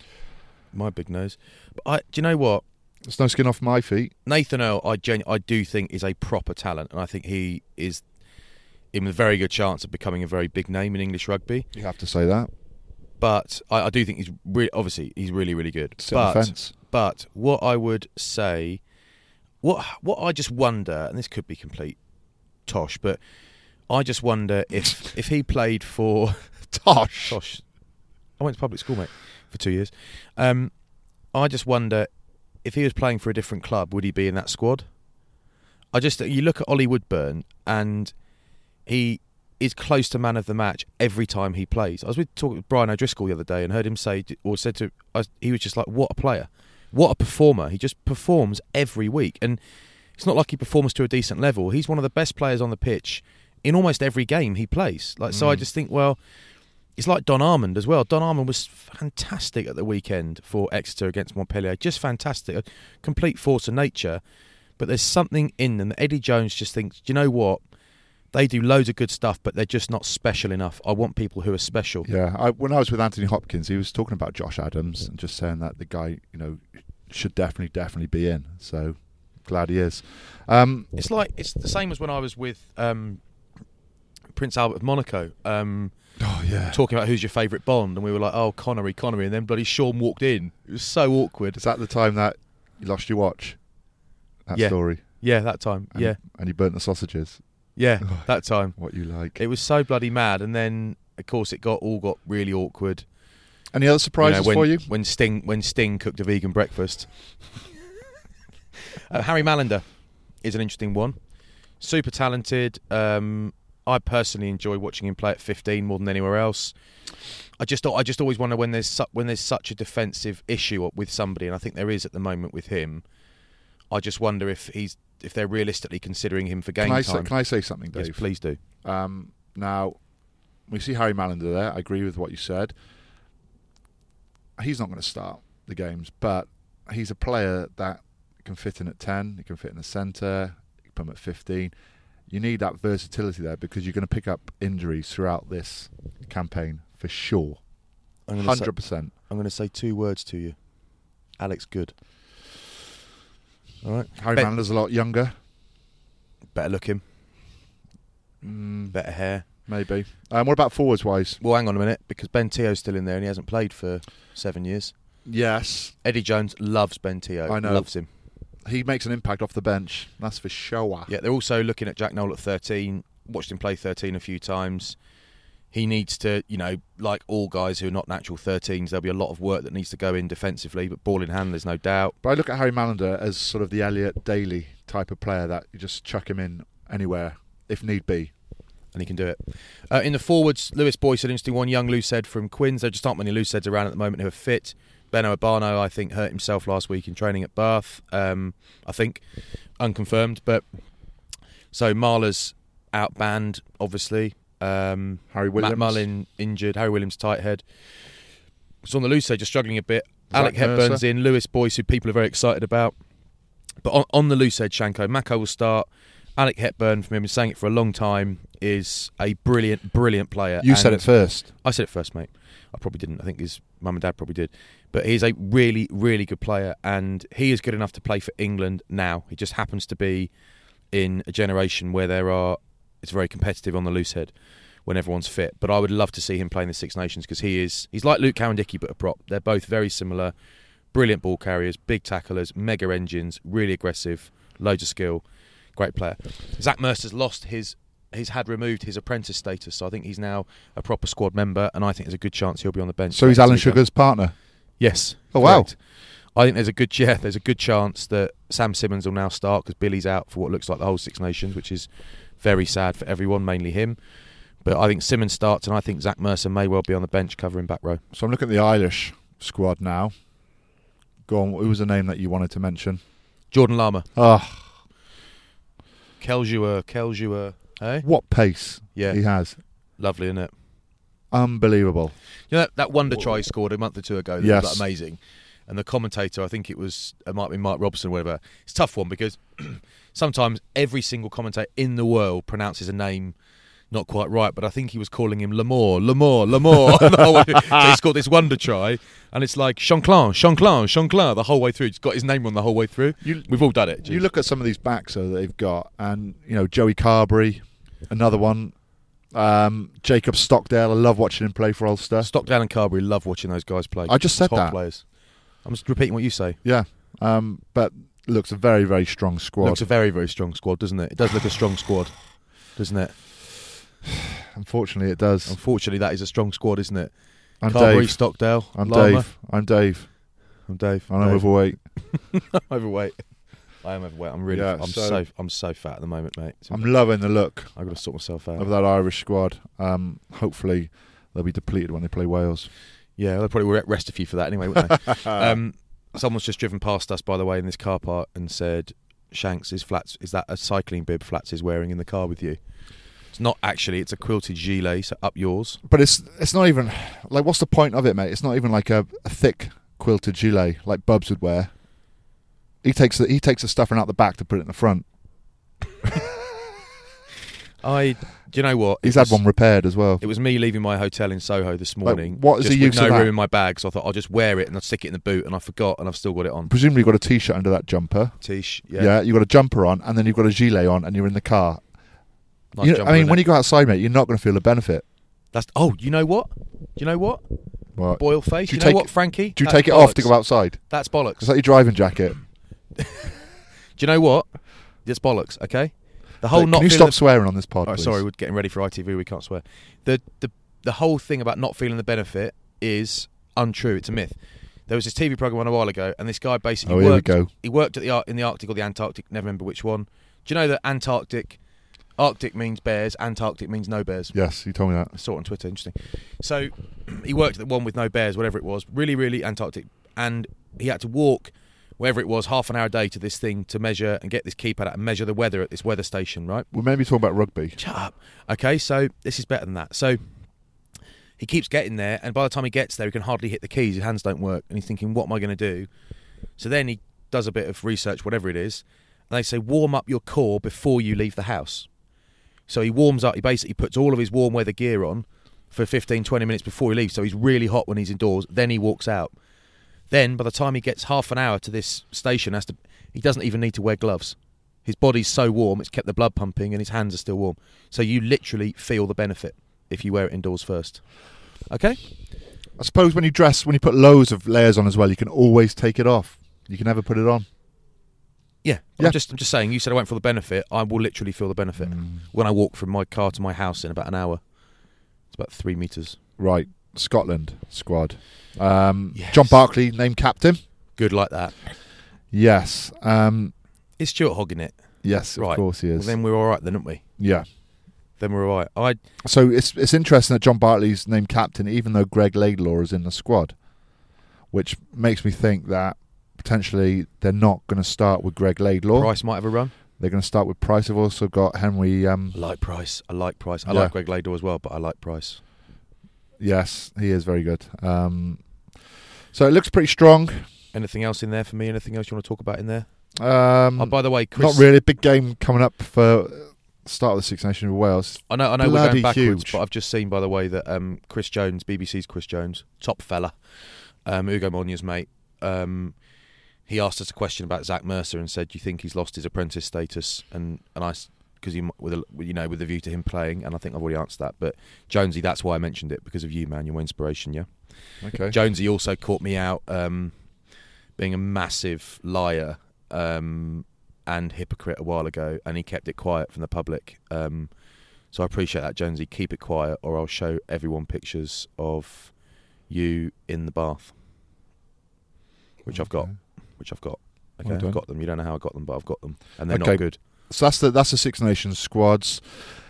my big nose. But I, do you know what? There's no skin off my feet. Nathan Earl, I genu- I do think is a proper talent, and I think he is in a very good chance of becoming a very big name in English rugby. You have to say that. But I, I do think he's re- obviously he's really really good. Sit on the But fence. but what I would say, what what I just wonder, and this could be complete tosh, but I just wonder if if he played for Tosh. Tosh. I went to public school, mate, for two years. Um, I just wonder if he was playing for a different club, would he be in that squad? I just you look at Ollie Woodburn, and he is close to man of the match every time he plays. I was with talking with Brian O'Driscoll the other day and heard him say, or said to, I was, he was just like, "What a player, what a performer!" He just performs every week, and it's not like he performs to a decent level. He's one of the best players on the pitch in almost every game he plays. Like, so I just think, well, it's like Don Armand as well. Don Armand was fantastic at the weekend for Exeter against Montpellier. Just fantastic. A complete force of nature. But there's something in them that Eddie Jones just thinks, do you know what? They do loads of good stuff, but they're just not special enough. I want people who are special. Yeah, I, when I was with Anthony Hopkins, he was talking about Josh Adams and just saying that the guy, you know, should definitely, definitely be in. So glad he is. Um, It's like, it's the same as when I was with um, Prince Albert of Monaco. Um, oh yeah. talking about who's your favourite Bond, and we were like, oh, Connery, Connery, and then bloody Sean walked in. It was so awkward. Is that the time that you lost your watch? That Yeah. story. Yeah, that time. And, yeah, And you burnt the sausages. yeah, Oh. that time. What you like. It was so bloody mad, and then of course it got all got really awkward. Any other surprises You know, when, for you? when Sting when Sting cooked a vegan breakfast. uh, Harry Mallender is an interesting one. Super talented. Um, I personally enjoy watching him play at fifteen more than anywhere else. I just I just always wonder when there's su- when there's such a defensive issue with somebody, and I think there is at the moment with him. I just wonder if he's if they're realistically considering him for game Can I, time. say, can I say something, Dave? Yes, please do. Um, now, we see Harry Mallender there. I agree with what you said. He's not going to start the games, but he's a player that can fit in at ten, he can fit in the centre, he can put him at fifteen. You need that versatility there because you're going to pick up injuries throughout this campaign for sure. I'm one gonna say- hundred percent. I'm going to say two words to you. Alex Good. All right. Harry Ben- Mallender's a lot younger. Better looking, Mm, better hair. maybe. Um, what about forwards-wise? Well, hang on a minute, because Ben Teo's still in there and he hasn't played for seven years. Yes. Eddie Jones loves Ben Teo. I know. Loves him. He makes an impact off the bench. That's for sure. Yeah, they're also looking at Jack Noel at thirteen. Watched him play thirteen a few times. He needs to, you know, like all guys who are not natural thirteens, there'll be a lot of work that needs to go in defensively, but ball in hand, there's no doubt. But I look at Harry Mallender as sort of the Elliot Daly type of player that you just chuck him in anywhere if need be. And he can do it. Uh, in the forwards, Lewis Boyce, an interesting one. Young Luced from Quins. There just aren't many Luceds around at the moment who are fit. Benno Urbano, I think, hurt himself last week in training at Bath. Um, I think. Unconfirmed. But so Marla's out banned, obviously. Um, Harry Williams. Matt Mullin injured. Harry Williams tight head. So on the loose edge, you're struggling a bit. Zach Alec Hepburn's Mercer. in, Lewis Boyce, who people are very excited about. But on, on the loose edge, Shanko, Mako will start. Alec Hepburn, from him, been saying it for a long time, is a brilliant, brilliant player. You And said it first. I said it first, mate. I probably didn't. I think his mum and dad probably did. But he's a really, really good player, and he is good enough to play for England now. He just happens to be in a generation where there are it's very competitive on the loose head when everyone's fit. But I would love to see him playing the Six Nations because he is he's like Luke Cowan-Dickie but a prop. They're both very similar, brilliant ball carriers, big tacklers, mega engines, really aggressive, loads of skill, great player. Zach Mercer's lost his he's had removed his apprentice status, so I think he's now a proper squad member, and I think there's a good chance he'll be on the bench. So he's Alan Sugar's partner? Yes. Oh, wow. Correct. I think there's a good yeah, there's a good chance that Sam Simmons will now start because Billy's out for what looks like the whole Six Nations, which is very sad for everyone, mainly him. But I think Simmons starts, and I think Zach Mercer may well be on the bench covering back row. So I'm looking at the Irish squad now. Go on, who was the name that you wanted to mention? Jordan Lama. Oh, Keljua, Keljua. Hey? what pace Yeah. he has. Lovely, isn't it? Unbelievable. You know that, that wonder try he scored a month or two ago? That Yes. was like amazing. And the commentator, I think it was, it might be Mike Robson or whatever. It's a tough one because sometimes every single commentator in the world pronounces a name not quite right, but I think he was calling him Lamore, Lamore, Lamore. the whole way through. So he scored this wonder try, and it's like Chanclin, Chanclin, Chanclin the whole way through. He's got his name on the whole way through. You- We've all done it. You look at some of these backs though, that they've got, and you know Joey Carberry, another one. Um, Jacob Stockdale, I love watching him play for Ulster. Stockdale and Carberry love watching those guys play. I just said Top that. players. I'm just repeating what you say. Yeah, um, but looks a very, very strong squad. Looks a very, very strong squad, doesn't it? It does look a strong squad, doesn't it? Unfortunately, it does. Unfortunately, that is a strong squad, isn't it? I'm Carberry, Dave. Stockdale, I'm Lama. Dave. I'm Dave. I'm Dave. And I'm Dave. overweight. I'm overweight. I am overweight. I'm really. Yeah, I'm so- so, I'm so fat at the moment, mate. I'm loving the look I've got to sort myself out. of that Irish squad. Um, hopefully, they'll be depleted when they play Wales. Yeah, they'll probably rest a few for that anyway, wouldn't they? um, someone's just driven past us, by the way, in this car park and said, "Shanks, is Flats? Is that a cycling bib Flats is wearing in the car with you?" It's not actually. It's a quilted gilet. So up yours. But it's it's not even like what's the point of it, mate? It's not even like a, a thick quilted gilet like Bubs would wear. He takes the, he takes the stuff out the back to put it in the front. I. Do you know what? He's It had was- one repaired as well. It was me leaving my hotel in Soho this morning. what is just the with use no of that? room in my bag, so I thought I'll just wear it and I'll stick it in the boot, and I forgot, and I've still got it on. Presumably, you've got a t-shirt under that jumper. Tish, Yeah, yeah. you've got a jumper on, and then you've got a gilet on, and you're in the car. Nice You know, jumper, I mean, innit? when you go outside, mate, you're not going to feel the benefit. That's oh, you know what? You know what? What? Boil face. Do You, you know take- what, Frankie? Do you That's take it off to bollocks. go outside? That's bollocks. It's like your driving jacket. Do you know what? It's bollocks. Okay. The whole Like, not can you feeling stop the- swearing on this pod, Oh, please? sorry, we're getting ready for I T V. We can't swear. The the the whole thing about not feeling the benefit is untrue. It's a myth. There was this T V program a while ago, and this guy basically Oh, here we worked. go. He worked at the Ar- in the Arctic or the Antarctic. Never remember which one. Do you know that Antarctic, Arctic means bears, Antarctic means no bears? Yes, you told me that. I saw it on Twitter. Interesting. So he worked at the one with no bears, whatever it was. Really, really Antarctic, and he had to walk wherever it was half an hour a day to this thing to measure and get this keypad out and measure the weather at this weather station. Right. We're maybe talking about rugby. Shut up. Okay, so this is better than that. So he keeps getting there, and by the time he gets there, he can hardly hit the keys. His hands don't work, and he's thinking, "What am I going to do?" So then he does a bit of research, whatever it is, and they say, "Warm up your core before you leave the house." So he warms up. He basically puts all of his warm weather gear on for fifteen, twenty minutes before he leaves. So he's really hot when he's indoors. Then he walks out. Then by the time he gets half an hour to this station, has to he doesn't even need to wear gloves. His body's so warm, it's kept the blood pumping, and his hands are still warm. So you literally feel the benefit if you wear it indoors first. Okay? I suppose when you dress, when you put loads of layers on as well, you can always take it off. You can never put it on. Yeah. Yeah. I'm just I'm just saying, you said I won't feel the benefit. I will literally feel the benefit Mm. when I walk from my car to my house in about an hour. It's about three metres. Right, Scotland squad. Um, Yes. John Barclay named captain. Good like that. Yes. Um, Is Stuart hogging it? yes, of Right. course he Well, is. then we're all right then, aren't we? yeah. Then we're all right. I So it's it's interesting that John Barclay's named captain, even though Greg Laidlaw is in the squad, which makes me think that potentially they're not going to start with Greg Laidlaw. Price might have a run. They're going to start with Price. They've also got Henry. Um, I like Price. I like Price. I Yeah. like Greg Laidlaw as well, but I like Price. yes, he is very good. Um, So it looks pretty strong. Anything else in there for me? Anything else you want to talk about in there? Um, Oh, by the way, Chris, not really. Big game coming up for start of the Six Nations of Wales. I know, I know we're Bloody going backwards, huge. but I've just seen, by the way, that um, Chris Jones, B B C's Chris Jones, top fella, um, Ugo Monya's mate, um, he asked us a question about Zach Mercer and said, "Do you think he's lost his apprentice status?" And and I, because he with a, you know with a view to him playing, and I think I've already answered that. But Jonesy, that's why I mentioned it, because of you, man. You're my inspiration, yeah. Okay. Jonesy also caught me out um, being a massive liar um, and hypocrite a while ago, and he kept it quiet from the public. Um, so I appreciate that, Jonesy. Keep it quiet, or I'll show everyone pictures of you in the bath, which I've got. Okay. Which I've got. Okay, Well done. I've got them. You don't know how I got them, but I've got them, and they're Okay. not good. So that's the that's the Six Nations squads.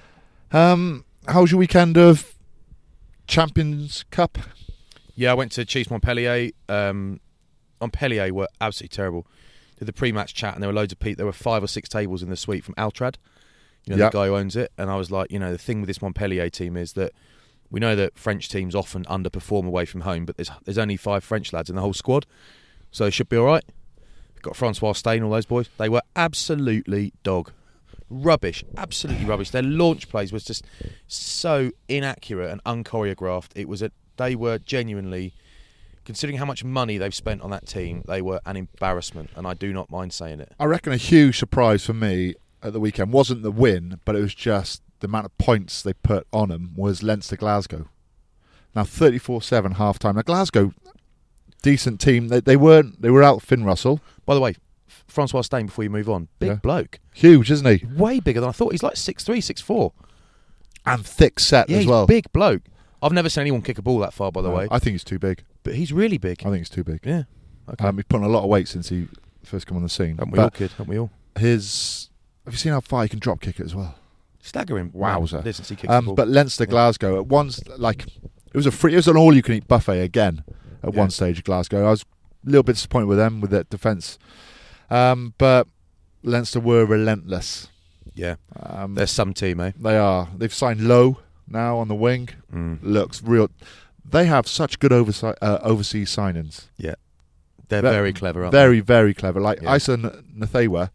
Um, how was your weekend of Champions Cup? Yeah, I went to Chiefs Montpellier. Um, Montpellier were absolutely terrible. Did the pre-match chat, and there were loads of people. There were five or six tables in the suite from Altrad, you know, Yep. the guy who owns it. And I was like, you know, the thing with this Montpellier team is that we know that French teams often underperform away from home, but there's there's only five French lads in the whole squad, so they should be all right. Got Francois Stein, all those boys. They were absolutely dog. Rubbish. Absolutely rubbish. Their launch plays was just so inaccurate and unchoreographed. It was a, they were genuinely, considering how much money they've spent on that team, they were an embarrassment, and I do not mind saying it. I reckon a huge surprise for me at the weekend wasn't the win, but it was just the amount of points they put on them was Leinster Glasgow. Now thirty-four seven half time. Now Glasgow, decent team. They, they weren't. They were out Finn Russell. By the way, F- Francois Stein, before you move on, big Yeah. bloke. Huge, isn't he? Way bigger than I thought. He's like six three, six four. And thick set Yeah, as he's well. big bloke. I've never seen anyone kick a ball that far, by the No, way. I think he's too big. But he's really big. I think he's too big. Yeah. Okay. Um, he's put on a lot of weight since he first come on the scene. Haven't we all, But kid? Haven't we all? his, have you seen how far he can drop kick it as well? Staggering. Wowzer. Distance he kicks the Um, ball. but Leinster Yeah. Glasgow at once, like it was a free, it was an all-you-can-eat buffet again at Yeah. one stage. Glasgow, I was a little bit disappointed with them with their defence, um, but Leinster were relentless. Yeah. Um, There's some team, eh? they are. They've signed Lowe now on the wing. Mm. Looks real. They have such good oversi- uh, overseas signings. Yeah. They're Ve- very clever, aren't Very, very clever. Like Yeah. Isa N- Nathewa,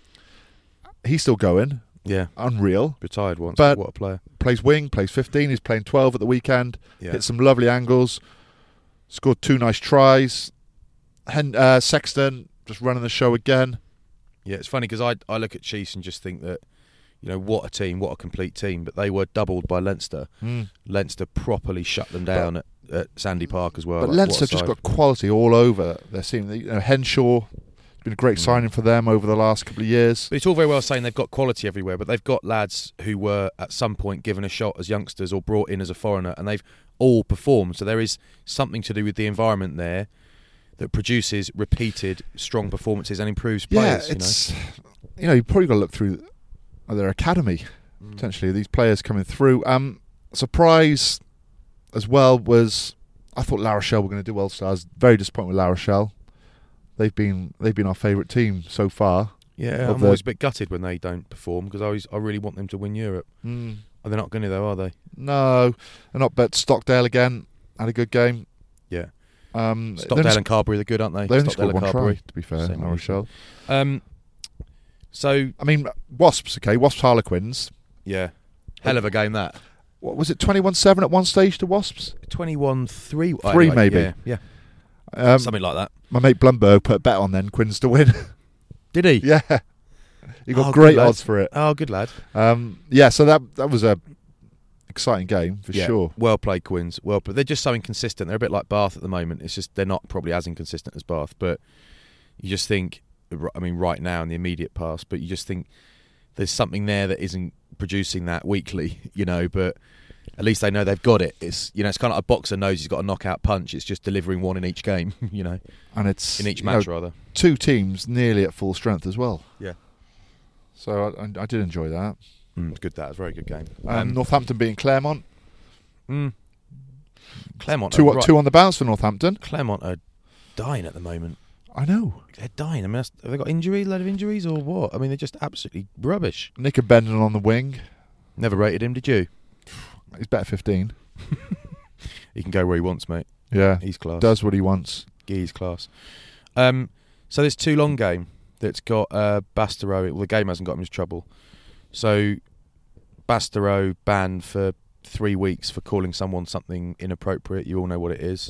he's still going. they? Yeah. Unreal. Retired once. But- what a player. Plays wing, plays fifteen. He's playing twelve at the weekend. Yeah. Hit some lovely angles. Scored two nice tries. Hen- uh, Sexton just running the show again. Yeah, it's funny because I I look at Chiefs and just think that, you know, what a team, what a complete team. But they were doubled by Leinster. Mm. Leinster properly shut them down at, at Sandy Park as well. But Like, Leinster what have a just side. got quality all over their team. You know, Henshaw has been a great Mm. signing for them over the last couple of years. But it's all very well saying they've got quality everywhere, but they've got lads who were at some point given a shot as youngsters or brought in as a foreigner, and they've all performed. So there is something to do with the environment there that produces repeated strong performances and improves players. yeah, it's you know you probably got to look through their academy you know? potentially. These players coming through. Um, surprise as well was I thought La Rochelle were going to do well. So I was very disappointed with La Rochelle. They've been they've been our favourite team so far. Yeah, of I'm the- always a bit gutted when they don't perform because I always I really want them to win Europe. Mm. Oh, they're not going to though, are they? No, they're not. But Stockdale again had a good game. Yeah. Um, they Stockdale only, and Carberry, they're good, aren't they? they only Stockdale scored and one Carberry. try. To be fair, Same La with you. Rochelle. Um, so I mean, Wasps. Okay, Wasps Harlequins. yeah, hell of a game that. What was it? twenty-one seven at one stage to Wasps. twenty-one three. Three, maybe. Yeah, yeah. Um, something like that. my mate Blumberg put a bet on then Quins to win. Did he? yeah, he got Oh, great good lad. odds for it. Oh, good lad. Um, yeah, so that that was a exciting game for Yeah, sure. well played, Quins. Well, but they're just so inconsistent. They're a bit like Bath at the moment. It's just they're not probably as inconsistent as Bath, but you just think. I mean, right now in the immediate past, but you just think there's something there that isn't producing that weekly, you know. But at least they know they've got it. It's you know, it's kind of like a boxer knows he's got a knockout punch. It's just delivering one in each game, you know, And it's in each you match know, rather. two teams nearly at full strength as well. Yeah. So I, I, I did enjoy that. Mm, it's good. That was a very good game. Um, Northampton beating Claremont. mm, Claremont, Two are right- two on the bounce for Northampton. Claremont are dying at the moment. I know. They're dying. I mean, that's- have they got injuries, a load of injuries, or what? I mean, they're just absolutely rubbish. Nick Bendon on the wing. Never rated him, did you? He's better fifteen. He can go where he wants, mate. Yeah, He's class. does what he wants. Gee's class. Um, so this Toulon game that's got uh, Bastareaud. Well, the game hasn't got him into trouble. So Bastareaud banned for three weeks for calling someone something inappropriate. You all know what it is.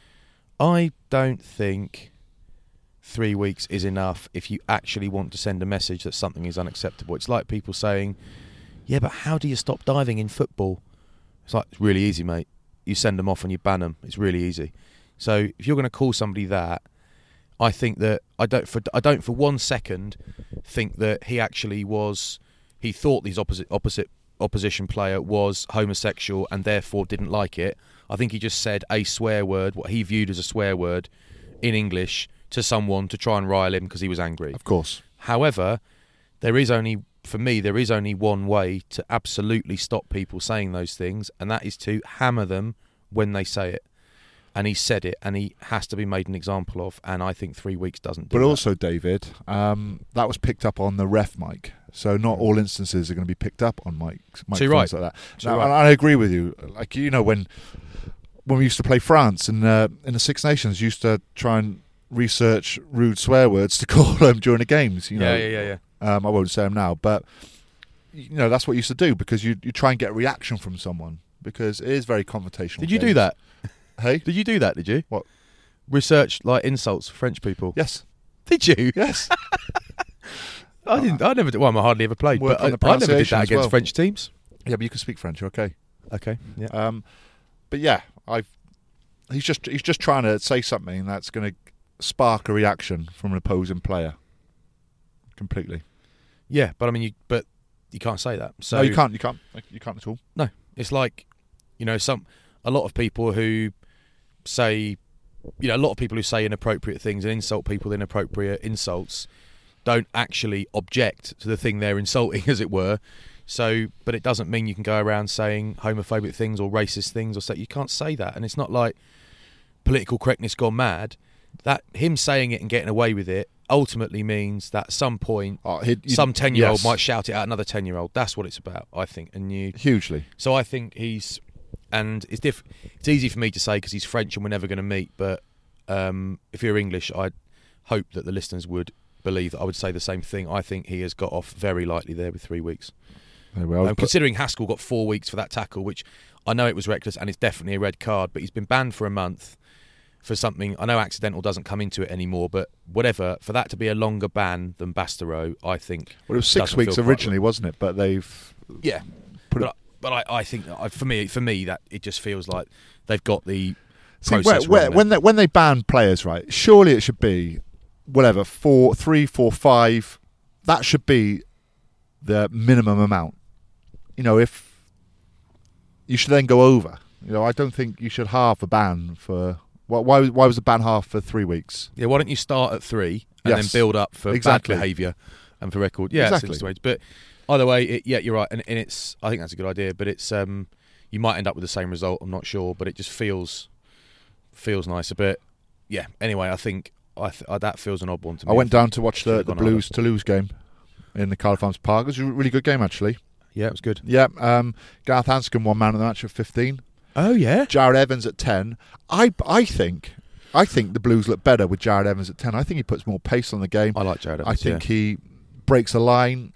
I don't think three weeks is enough if you actually want to send a message that something is unacceptable. It's like people saying, yeah, but how do you stop diving in football? It's like, it's really easy, mate. You send them off and you ban them. It's really easy. So if you're going to call somebody that, I think that I don't for I don't for one second think that he actually was he thought his opposite opposite opposition player was homosexual and therefore didn't like it. I think he just said a swear word, what he viewed as a swear word in English to someone to try and rile him because he was angry. Of course. However, there is only for me there is only one way to absolutely stop people saying those things, and that is to hammer them when they say it. And he said it, and he has to be made an example of. And I think three weeks doesn't do But that. also, David, um, that was picked up on the ref mic. So not all instances are going to be picked up on mics, microphones right. like that. Too Now, right. and I agree with you. Like, you know, when when we used to play France and uh, in the Six Nations, used to try and research rude swear words to call them during the games. You know, yeah, yeah, yeah, yeah. Um, I won't say them now, but you know that's what you used to do because you you try and get a reaction from someone because it is very confrontational. Did you games. do that? Hey, Did you do that? Did you? What? Research like insults for French people. yes, Did you? yes. I didn't. I never. Did, well, I hardly ever played, Work but on I, the I never did pronunciation that as against well. French teams. Yeah, but you can speak French, okay? Okay. Yeah. Um, but yeah, I've. He's just he's just trying to say something that's going to spark a reaction from an opposing player. Completely. Yeah, but I mean, you. But you can't say that. So no, you can't. You can't. You can't at all. No, it's like, you know, some a lot of people who say, you know, a lot of people who say inappropriate things and insult people with inappropriate insults don't actually object to the thing they're insulting, as it were. So, but it doesn't mean you can go around saying homophobic things or racist things or say you can't say that. And it's not like political correctness gone mad. That him saying it and getting away with it ultimately means that at some point Oh, he, he, some ten-year-old yes. might shout it at another ten-year-old. That's what it's about, I think. And you hugely. So I think he's, and it's diff. It's easy for me to say because he's French and we're never going to meet. But um, if you're English, I hope that the listeners would believe that I would say the same thing. I think he has got off very lightly there with three weeks. Very well. Um, considering Haskell got four weeks for that tackle, which I know it was reckless and it's definitely a red card, but he's been banned for a month for something. I know accidental doesn't come into it anymore, but whatever, for that to be a longer ban than Bastareaud, I think. Well, it was six doesn't weeks feel quite originally, wasn't it? But they've Yeah, put but, it. I, but I, I think that I, for me, for me, that it just feels like they've got the See, process where, where, wrong there. when they when they ban players, right? Surely it should be whatever four, three, four, five. That should be the minimum amount. You know, if you should then go over. You know, I don't think you should halve a ban for. Why? Why, was- why was the ban half for three weeks? Yeah, why don't you start at three and Yes. then build up for Exactly. bad behaviour and for record? Yeah, Exactly. it's ways. But either way, it, yeah, you're right, and, and it's. I think that's a good idea, but it's. Um, you might end up with the same result. I'm not sure, but it just feels feels nice a bit. Yeah. Anyway, I think I th- uh, that feels an odd one to me. I went think down to watch the, should've the gone Blues Toulouse game in the Cardiff Arms Park. It was a really good game, actually. Yeah, it was good. Yeah, um, Gareth Hanscom won man of the match at fifteen. Oh yeah. Jared Evans at ten. I I think I think the Blues look better with Jared Evans at ten. I think he puts more pace on the game. I like Jared I Evans. think yeah. he breaks a line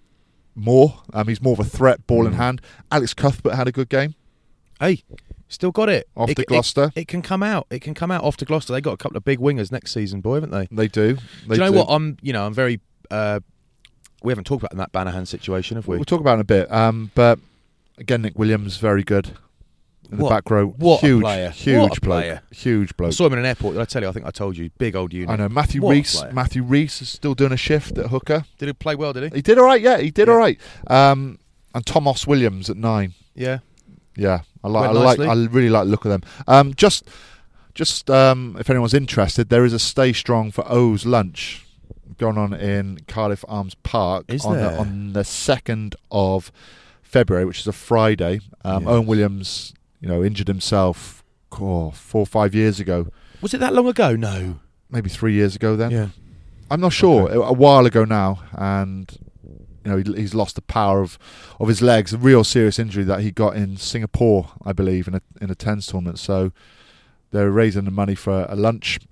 more. Um, he's more of a threat, ball in Mm. hand. Alex Cuthbert had a good game. Hey, still got it. Off it, to Gloucester. It, it can come out. It can come out off to Gloucester. They got a couple of big wingers next season, boy, haven't they? They do. They do you know what? I'm. You know, I'm very. Uh, we haven't talked about that Banahan situation, have we? We'll talk about it in a bit. Um, but again, Nick Williams very good in the What- back row. what a huge, player. huge What a bloke. player. Huge I bloke. saw him in an airport. Did I tell you? I think I told you. Big old unit. I know Matthew What a Rees. player. Matthew Rees is still doing a shift at hooker. Did he play well? Did he? He did all right. Yeah, he did Yeah. all right. Um, and Thomas Williams at nine. Yeah. Yeah, I like. I Went like. nicely. I really like the look of them. Um, just, just um, if anyone's interested, there is a Stay Strong for O's lunch going on in Cardiff Arms Park Is on there? the on the second of February, which is a Friday. Um, Yeah. Owen Williams, you know, injured himself oh, four or five years ago, Was it that long ago? No. maybe three years ago. Then Yeah. I'm not sure. Okay. A, a while ago now, and you know he, he's lost the power of, of his legs. A real serious injury that he got in Singapore, I believe, in a in a tens tournament. So they're raising the money for a lunch.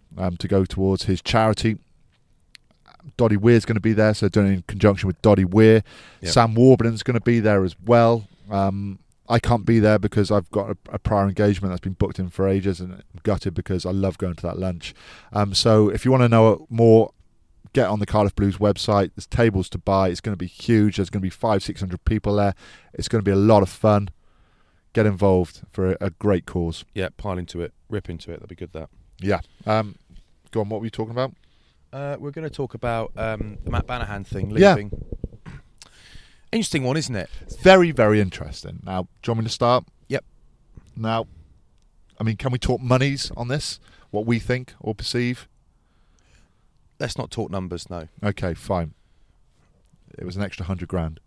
um, to go towards his charity. Doddy Weir's going to be there, so done in conjunction with Doddy Weir. Yep. Sam Warburton's going to be there as well. Um, I can't be there because I've got a, a prior engagement that's been booked in for ages, and I'm gutted because I love going to that lunch. Um, so if you want to know more, get on the Cardiff Blues website. There's tables to buy. It's going to be huge. There's going to be five, six hundred people there. It's going to be a lot of fun. Get involved for a, a great cause. Yeah, pile into it, rip into it. That'd be good. That. Yeah. Um, go on. What were you talking about? Uh, we're going to talk about um, the Matt Banahan thing leaving. Yeah. Interesting one, isn't it? It's very, very interesting. Now, do you want me to start? Yep. Now, I mean, can we talk monies on this? What we think or perceive? Let's not talk numbers, no. Okay, fine. It was an extra hundred grand.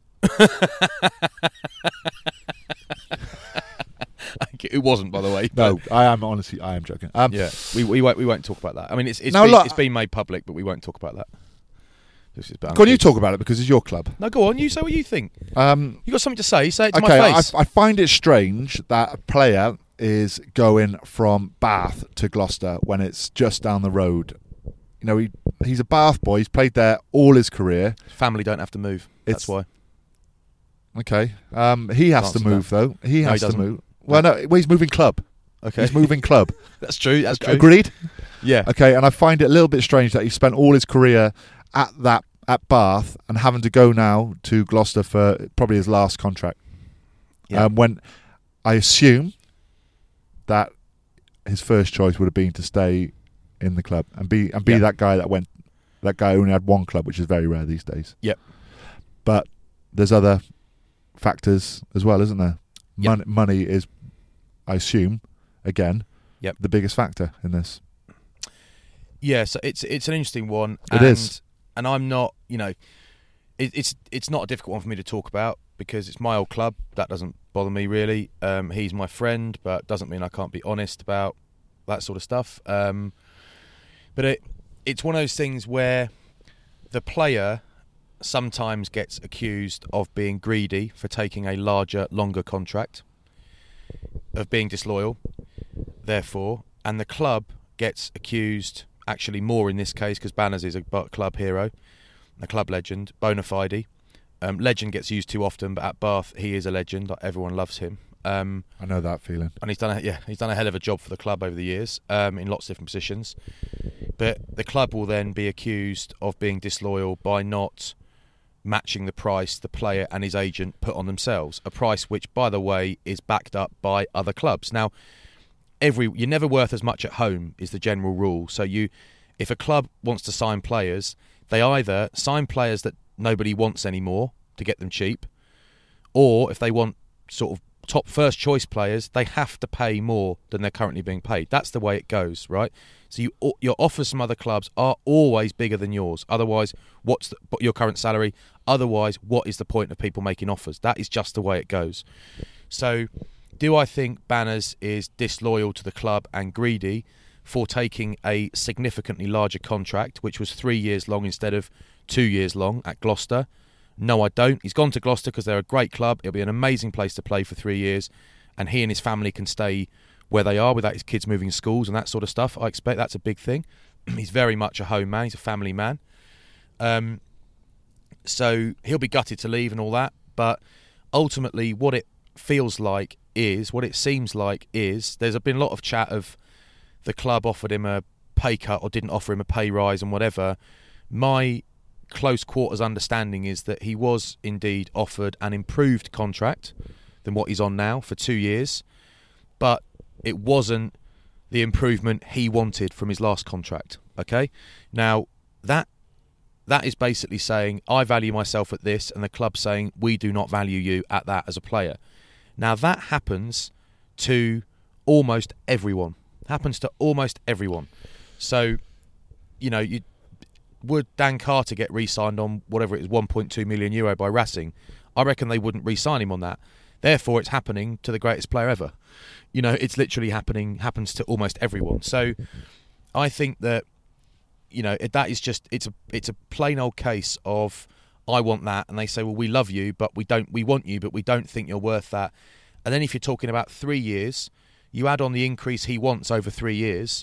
It wasn't, by the way. No, I am honestly, I am joking. Um, yeah, we we won't we won't talk about that. I mean, it's it's, now, been, look, it's been made public, but we won't talk about that. This is go on, you talk about it because it's your club. No, go on. You say what you think. Um, you got something to say? Say it to okay, my face. I, I find it strange that a player is going from Bath to Gloucester when it's just down the road. You know, he he's a Bath boy. He's played there all his career. Family don't have to move. That's It's, why. Okay. Um, he has Answer to move that. though. He No, has he to doesn't. move. Well, no, well, he's moving club. Okay. He's moving club. That's true. That's true. Agreed? Yeah. Okay, and I find it a little bit strange that he spent all his career at that at Bath and having to go now to Gloucester for probably his last contract. Yeah. Um, when I assume that his first choice would have been to stay in the club and be and be Yeah. that guy that went. That guy only had one club, which is very rare these days. Yep. But there's other factors as well, isn't there? Yep. Mon- money is, I assume, again, Yep. the biggest factor in this. Yeah, so it's it's an interesting one. It and, is. and I'm not, you know, it, it's it's not a difficult one for me to talk about because it's my old club. That doesn't bother me really. Um, he's my friend, but doesn't mean I can't be honest about that sort of stuff. Um, but it it's one of those things where the player sometimes gets accused of being greedy for taking a larger, longer contract, of being disloyal, therefore, and the club gets accused, actually more in this case, because Banners is a club hero, a club legend, bona fide. Um, legend gets used too often, but at Bath he is a legend. Like, everyone loves him. Um, I know that feeling. and he's done a, yeah, he's done a hell of a job for the club over the years, um, in lots of different positions. But the club will then be accused of being disloyal by not matching the price the player and his agent put on themselves, a price which, by the way, is backed up by other clubs. Now, every you're never worth as much at home is the general rule. So you, if a club wants to sign players, they either sign players that nobody wants anymore to get them cheap, or if they want sort of top first choice players, they have to pay more than they're currently being paid. That's the way it goes, right? So you, your offers from other clubs are always bigger than yours. Otherwise, what's the, your current salary? Otherwise, what is the point of people making offers? That is just the way it goes. So, do I think Banners is disloyal to the club and greedy for taking a significantly larger contract, which was three years long instead of two years long at Gloucester? No, I don't. He's gone to Gloucester because they're a great club. It'll be an amazing place to play for three years, and he and his family can stay where they are without his kids moving schools and that sort of stuff. I expect that's a big thing. He's very much a home man. He's a family man. Um, so he'll be gutted to leave and all that. But ultimately, what it feels like is, what it seems like is, there's been a lot of chat of the club offered him a pay cut or didn't offer him a pay rise and whatever. My close quarters understanding is that he was indeed offered an improved contract than what he's on now for two years, but it wasn't the improvement he wanted from his last contract. Okay, now that that is basically saying I value myself at this, and the club saying we do not value you at that as a player. Now that happens to almost everyone. Happens to almost everyone. So, you know, you. Would Dan Carter get re-signed on whatever it is, one point two million euro by Racing? I reckon they wouldn't re-sign him on that. Therefore, it's happening to the greatest player ever. You know, it's literally happening, happens to almost everyone. So, I think that, you know, that is just it's a it's a plain old case of I want that, and they say, well, we love you, but we don't. We want you, but we don't think you're worth that. And then if you're talking about three years, you add on the increase he wants over three years,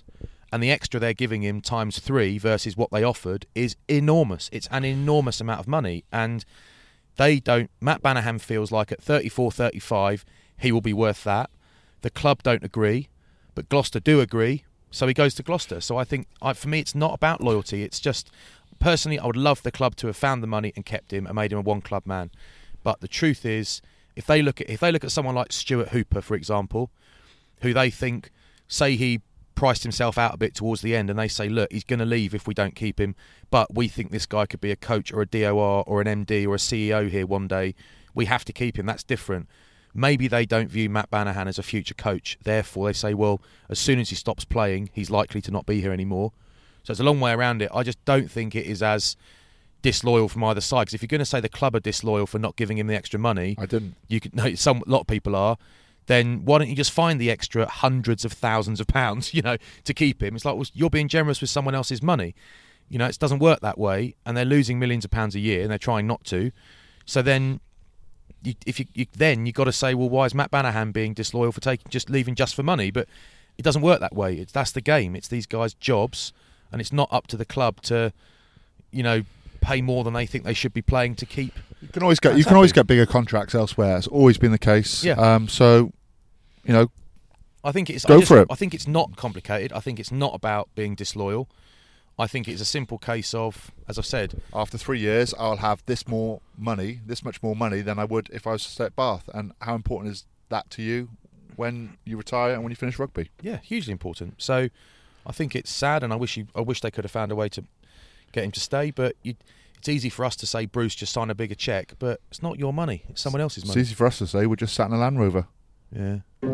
and the extra they're giving him times three versus what they offered is enormous. It's an enormous amount of money, and they don't. Matt Banahan feels like at thirty-four, thirty-five, he will be worth that. The club don't agree, but Gloucester do agree, so he goes to Gloucester. So I think, I, for me, it's not about loyalty. It's just, personally, I would love the club to have found the money and kept him and made him a one-club man. But the truth is, if they look at if they look at someone like Stuart Hooper, for example, who they think, say he priced himself out a bit towards the end, and they say, look, he's going to leave if we don't keep him, but we think this guy could be a coach or a D O R or an M D or a C E O here one day, we have to keep him. That's different. Maybe they don't view Matt Banahan as a future coach. Therefore, they say, well, as soon as he stops playing, he's likely to not be here anymore. So it's a long way around it. I just don't think it is as disloyal from either side. Because if you're going to say the club are disloyal for not giving him the extra money, I didn't. You could, no, some a lot of people are. Then why don't you just find the extra hundreds of thousands of pounds, you know, to keep him? It's like, well, you're being generous with someone else's money. You know, it doesn't work that way, and they're losing millions of pounds a year, and they're trying not to. So then. You, if you, you then you've got to say, well, why is Matt Banahan being disloyal for taking just leaving just for money? But it doesn't work that way. It's, that's the game. It's these guys' jobs, and it's not up to the club to, you know, pay more than they think they should be playing to keep. You can always get you can always get bigger contracts elsewhere. It's always been the case. Yeah. Um, so, you know, I think it's go I just, for it. I think it's not complicated. I think it's not about being disloyal. I think it's a simple case of, as I've said, after three years, I'll have this more money, this much more money than I would if I was to stay at Bath. And how important is that to you when you retire and when you finish rugby? Yeah, hugely important. So I think it's sad, and I wish you, I wish they could have found a way to get him to stay. But you, it's easy for us to say, Bruce, just sign a bigger cheque, but it's not your money; it's someone else's money. It's easy for us to say. We're just sat in a Land Rover. Yeah.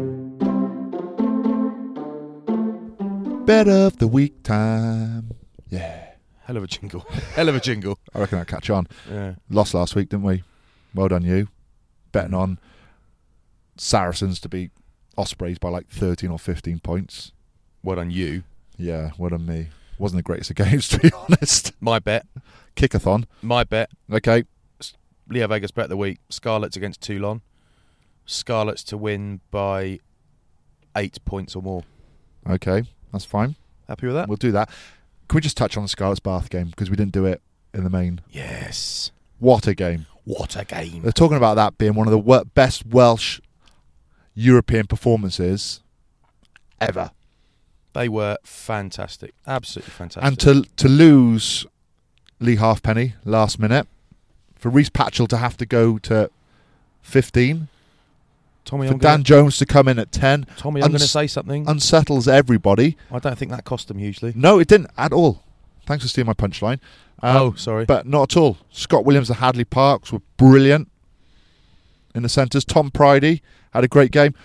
Bet of the week time. Yeah. Hell of a jingle. Hell of a jingle. I reckon that'll catch on. Yeah. Lost last week, didn't we? Well done, you. Betting on Saracens to beat Ospreys by like thirteen or fifteen points. Well done, you. Yeah, well done, me. Wasn't the greatest of games, to be honest. My bet. Kickathon. My bet. Okay. Leo Vegas bet of the week. Scarlets against Toulon. Scarlets to win by eight points or more. Okay, that's fine. Happy with that? We'll do that. Can we just touch on the Scarlets Bath game? Because we didn't do it in the main. Yes. What a game. What a game. They're talking about that being one of the w- best Welsh European performances ever. They were fantastic. Absolutely fantastic. And to to lose Lee Halfpenny last minute, for Reece Patchell to have to go to fifteen, Tommy, for I'm Dan gonna, Jones to come in at ten. Tommy, I'm uns- going to say something. Unsettles everybody. I don't think that cost them hugely. No, it didn't at all. Thanks for stealing my punchline. Um, oh, sorry. But not at all. Scott Williams and Hadley Parks were brilliant in the centres. Tom Pridey had a great game.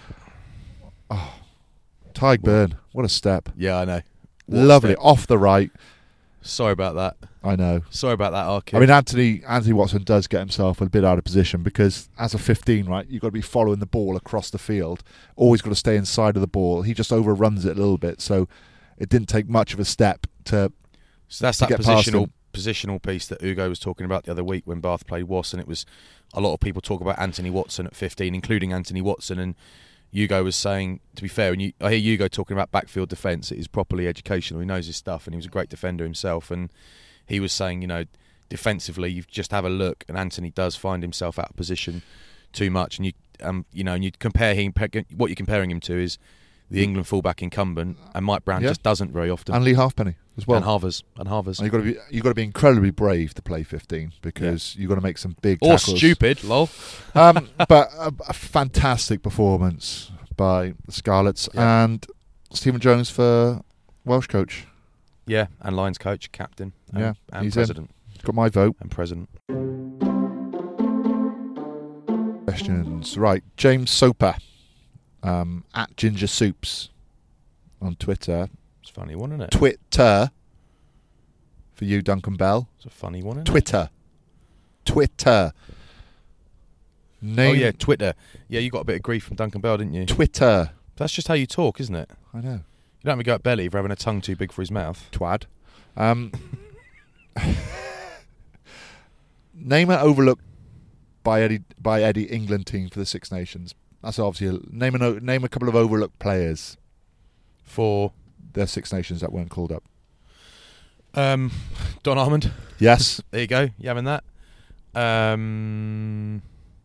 Oh, Tyg Byrne, what a step. Yeah, I know. What Lovely. step. Off the right. Sorry about that. I know. Sorry about that, Arkin. I mean, Anthony Anthony Watson does get himself a bit out of position because as a fifteen, right, you've got to be following the ball across the field. Always got to stay inside of the ball. He just overruns it a little bit, so it didn't take much of a step to So that's to that get past positional him. positional piece that Ugo was talking about the other week when Bath played Was, and it was a lot of people talk about Anthony Watson at fifteen, including Anthony Watson, and Ugo was saying, to be fair, and you, I hear Ugo talking about backfield defence. It is properly educational. He knows his stuff, and he was a great defender himself. And he was saying, you know, defensively, you just have a look, and Anthony does find himself out of position too much. And you, um, you know, and you compare him. What you're comparing him to is the England fullback incumbent, and Mike Brown Yeah. just doesn't very often. and Lee Halfpenny as well. and Harvers, and Harvers, And you've got to be you've got to be incredibly brave to play fifteen because you've got to make some big or tackles. stupid, lol. um, but a, a fantastic performance by the Scarlets Yeah. and Stephen Jones for Welsh coach. Yeah, and Lions coach, captain, and, Yeah, and he's in. president, Got my vote. and president. Questions. Right, James Soper um, at Ginger Soups on Twitter. It's a funny one, isn't it? Twitter for you, Duncan Bell. It's a funny one, isn't Twitter. Twitter. it? Name Oh yeah, Twitter. Yeah, you got a bit of grief from Duncan Bell, didn't you? Twitter. That's just how you talk, isn't it? I know. You don't have to go at belly for having a tongue too big for his mouth. Twad. Um, name an overlooked by Eddie by Eddie England team for the Six Nations. That's obviously a, name a name a couple of overlooked players For their Six Nations that weren't called up? Um, Don Armand. Yes. There you go. You having that? Um,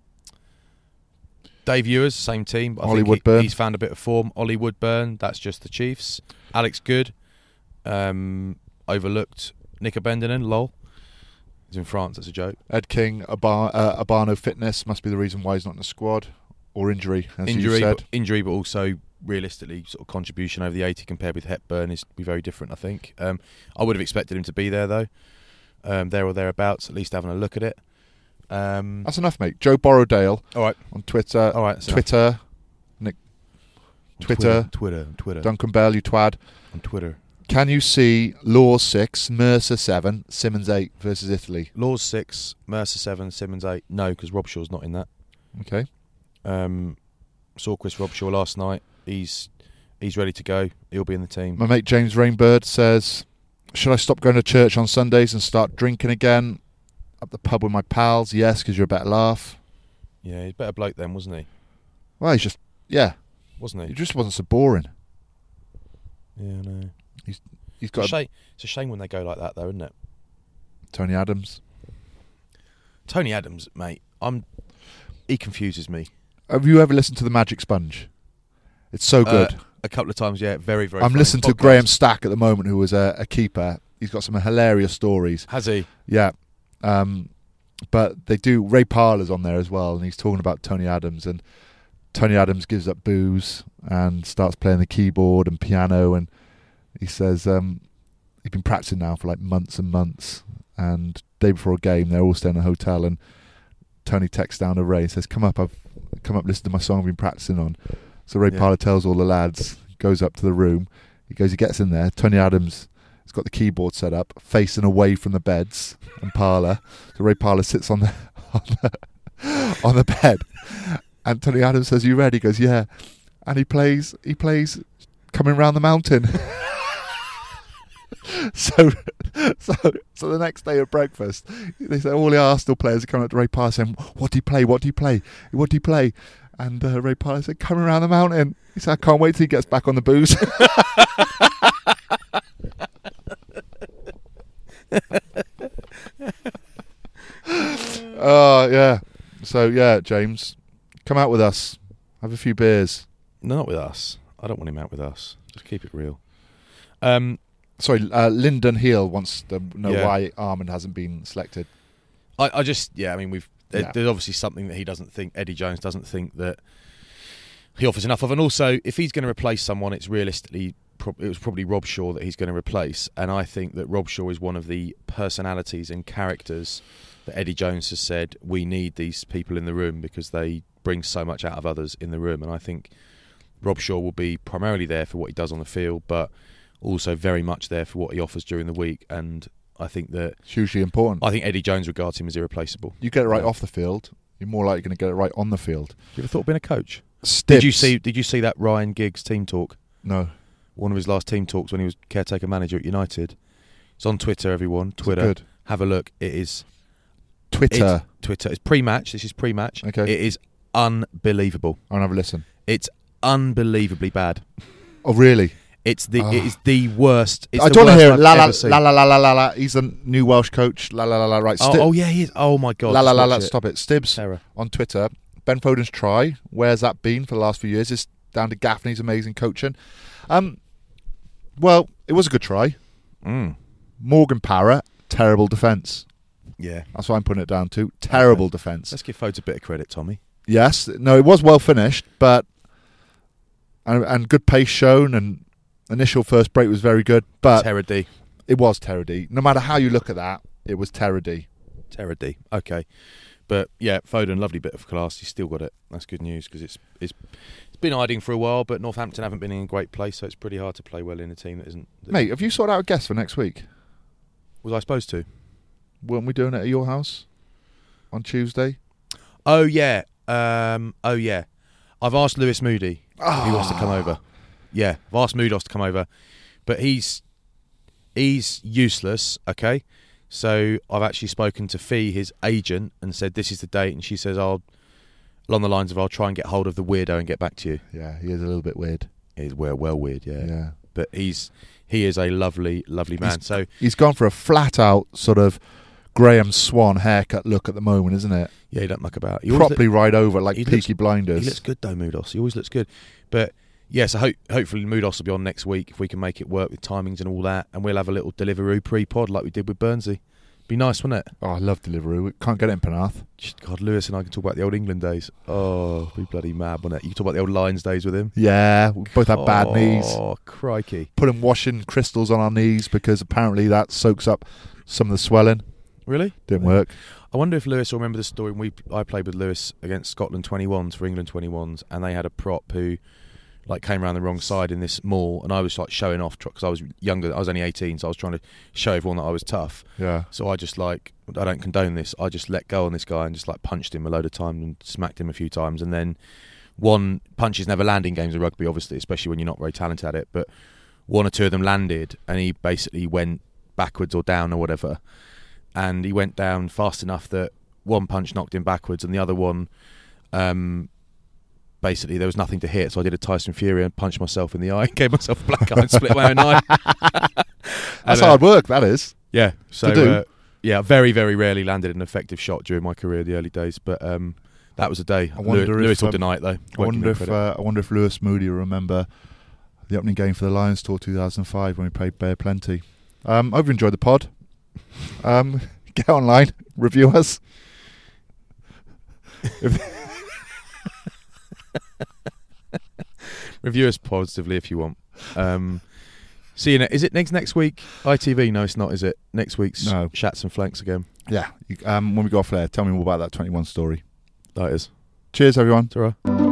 Dave Ewers, same team. I Ollie think Woodburn. He, he's found a bit of form. Ollie Woodburn, that's just the Chiefs. Alex Good, um, overlooked. Nick Abendinen, lol. He's in France, that's a joke. Ed King, Abar- uh, Abano fitness must be the reason why he's not in the squad. Or injury, as injury, you said. But, injury, but also realistically, sort of contribution over the eighty compared with Hepburn is be very different, I think. Um, I would have expected him to be there, though. Um, there or thereabouts, at least having a look at it. Um, That's enough, mate. Joe Borrowdale all right. on Twitter. All right. Twitter. Nick. Twitter. Twitter. Twitter. Duncan Bell, you twad. On Twitter. Can you see Laws six, Mercer seven, Simmons eight versus Italy? Laws six, Mercer seven, Simmons eight. No, because Robshaw's not in that. Okay. Um, saw Chris Robshaw last night. He's he's ready to go. He'll be in the team. My mate James Rainbird says, should I stop going to church on Sundays and start drinking again? Up the pub with my pals? Yes, because you're a better laugh. Yeah, he's a better bloke then, wasn't he? Well, he's just, yeah. Wasn't he? He just wasn't so boring. Yeah, no. He's It's got a, a, shame, it's a shame when they go like that, though, isn't it? Tony Adams. Tony Adams, mate, I'm. He confuses me. Have you ever listened to The Magic Sponge? It's so good. Uh, a couple of times, yeah. Very, very I'm funny listening to podcast. Graham Stack at the moment, who was a, a keeper. He's got some hilarious stories. Has he? Yeah. Um, but they do, Ray Parler's on there as well, and he's talking about Tony Adams, and Tony Adams gives up booze and starts playing the keyboard and piano, and he says um, he's been practicing now for like months and months, and day before a game they're all staying in a hotel, and Tony texts down to Ray and says, come up, I've come up, listen to my song I've been practicing on. So Ray Yeah. Parler tells all the lads, goes up to the room, he goes, he gets in there, Tony Adams has got the keyboard set up, facing away from the beds and Parler. So Ray Parler sits on the on the, on the bed, and Tony Adams says, you ready? He goes, yeah. And he plays he plays Coming Round the Mountain. so so so the next day at breakfast, they say all the Arsenal players are coming up to Ray Parler saying, what do you play? What do you play? What do you play? And uh, Ray Parler said, Coming Round the Mountain. He said, I can't wait till he gets back on the booze. Oh, yeah. So, yeah, James, come out with us. Have a few beers. No, not with us. I don't want him out with us. Just keep it real. Um, Sorry, uh, Lyndon Heel wants to know Yeah. why Armand hasn't been selected. I, I just, yeah, I mean, we've there, Yeah. there's obviously something that he doesn't think, Eddie Jones doesn't think that he offers enough of. And also, if he's going to replace someone, it's realistically, prob- it was probably Rob Shaw that he's going to replace. And I think that Rob Shaw is one of the personalities and characters that Eddie Jones has said, we need these people in the room because they bring so much out of others in the room. And I think Rob Shaw will be primarily there for what he does on the field, but also very much there for what he offers during the week. And I think that It's hugely important. I think Eddie Jones regards him as irreplaceable. You get it right Yeah. off the field, you're more likely going to get it right on the field. You ever thought of being a coach? Stibbs. Did you see? Did you see that Ryan Giggs team talk? No. One of his last team talks when he was caretaker manager at United. It's on Twitter. Everyone, Twitter. Good. Have a look. It is Twitter. It's, Twitter. It's pre-match. This is pre-match. Okay. It is unbelievable. I'll have a listen. It's unbelievably bad. Oh, really? It's the. Oh. It is the worst. It's I the don't want to worst hear it. I've La la ever seen. la la la la la la. He's a new Welsh coach. La la la la. Right. Oh, Sti- oh yeah, he is. Oh my god. la la just la watch la. it. Stop it. Stibbs Terror. on Twitter. Ben Foden's try. Where's that been for the last few years? It's down to Gaffney's amazing coaching. Um, well, it was a good try. Mm. Morgan Parra, terrible defence. Yeah. That's what I'm putting it down to. Terrible Okay. defence. Let's give Fodes a bit of credit, Tommy. Yes. No, it was well finished, but and, and good pace shown, and initial first break was very good, but Terror D. it was Terror D. No matter how you look at that, it was Terror D. Terror D. Okay. But yeah, Foden, lovely bit of class. He's still got it. That's good news because it's it's it's been hiding for a while. But Northampton haven't been in a great place, so it's pretty hard to play well in a team that isn't. That Mate, have you sorted out a guest for next week? was I supposed to? Weren't we doing it at your house on Tuesday? Oh yeah. Um. Oh yeah. I've asked Lewis Moody if he wants to come over. Yeah, I've asked Moodos to come over, but he's he's useless. Okay. So I've actually spoken to Fee, his agent, and said this is the date, and she says I'll, along the lines of I'll try and get hold of the weirdo and get back to you. Yeah, he is a little bit weird. It's well, well weird, yeah. Yeah. but he's he is a lovely, lovely man. He's, so he's gone for a flat out sort of Graham Swan haircut look at the moment, isn't it? yeah, he don't muck about. He always Properly right over like he Peaky looks- Blinders. He looks good though, Moodos. He always looks good. But yeah, so ho- hopefully Moodos will be on next week if we can make it work with timings and all that, and we'll have a little Deliveroo pre-pod like we did with Burnsy. Be nice, wouldn't it? Oh, I love Deliveroo. Can't get it in Penarth. God, Lewis and I can talk about the old England days. Oh, be bloody mad, wouldn't it? You can talk about the old Lions days with him. Yeah, we both had bad knees. Oh, crikey. Put him washing crystals on our knees because apparently that soaks up some of the swelling. Really? Didn't work. I wonder if Lewis will remember the story when we I played with Lewis against Scotland twenty-ones for England twenty-ones, and they had a prop who like came around the wrong side in this mall, and I was like showing off because I was younger. I was only eighteen, so I was trying to show everyone that I was tough. Yeah. So I just like I don't condone this. I just let go on this guy and just like punched him a load of times and smacked him a few times, and then one punches never land in games of rugby, obviously, especially when you're not very talented at it. But one or two of them landed, and he basically went backwards or down or whatever. And he went down fast enough that one punch knocked him backwards, and the other one, um, basically there was nothing to hit. So I did a Tyson Fury and punched myself in the eye, gave myself a black eye, and split my own eye. That's And, uh, hard work, that is. Yeah. So do. uh, yeah, very very rarely landed an effective shot during my career, the early days. But um, that was a day. I wonder Lewis, if, Lewis will um, deny it though. I wonder if uh, I wonder if Lewis Moody will remember the opening game for the Lions Tour two thousand five when we played Bear Plenty. Um, I hope you enjoyed the pod. Um, get online, review us. Review us positively if you want. Um, see you. Ne- is it next next week? I T V? No, it's not. Is it next week's No. Shats and Flanks again? Yeah. You, um, when we go off there, tell me more about that twenty-one story. That is. Cheers, everyone. Ta-ra.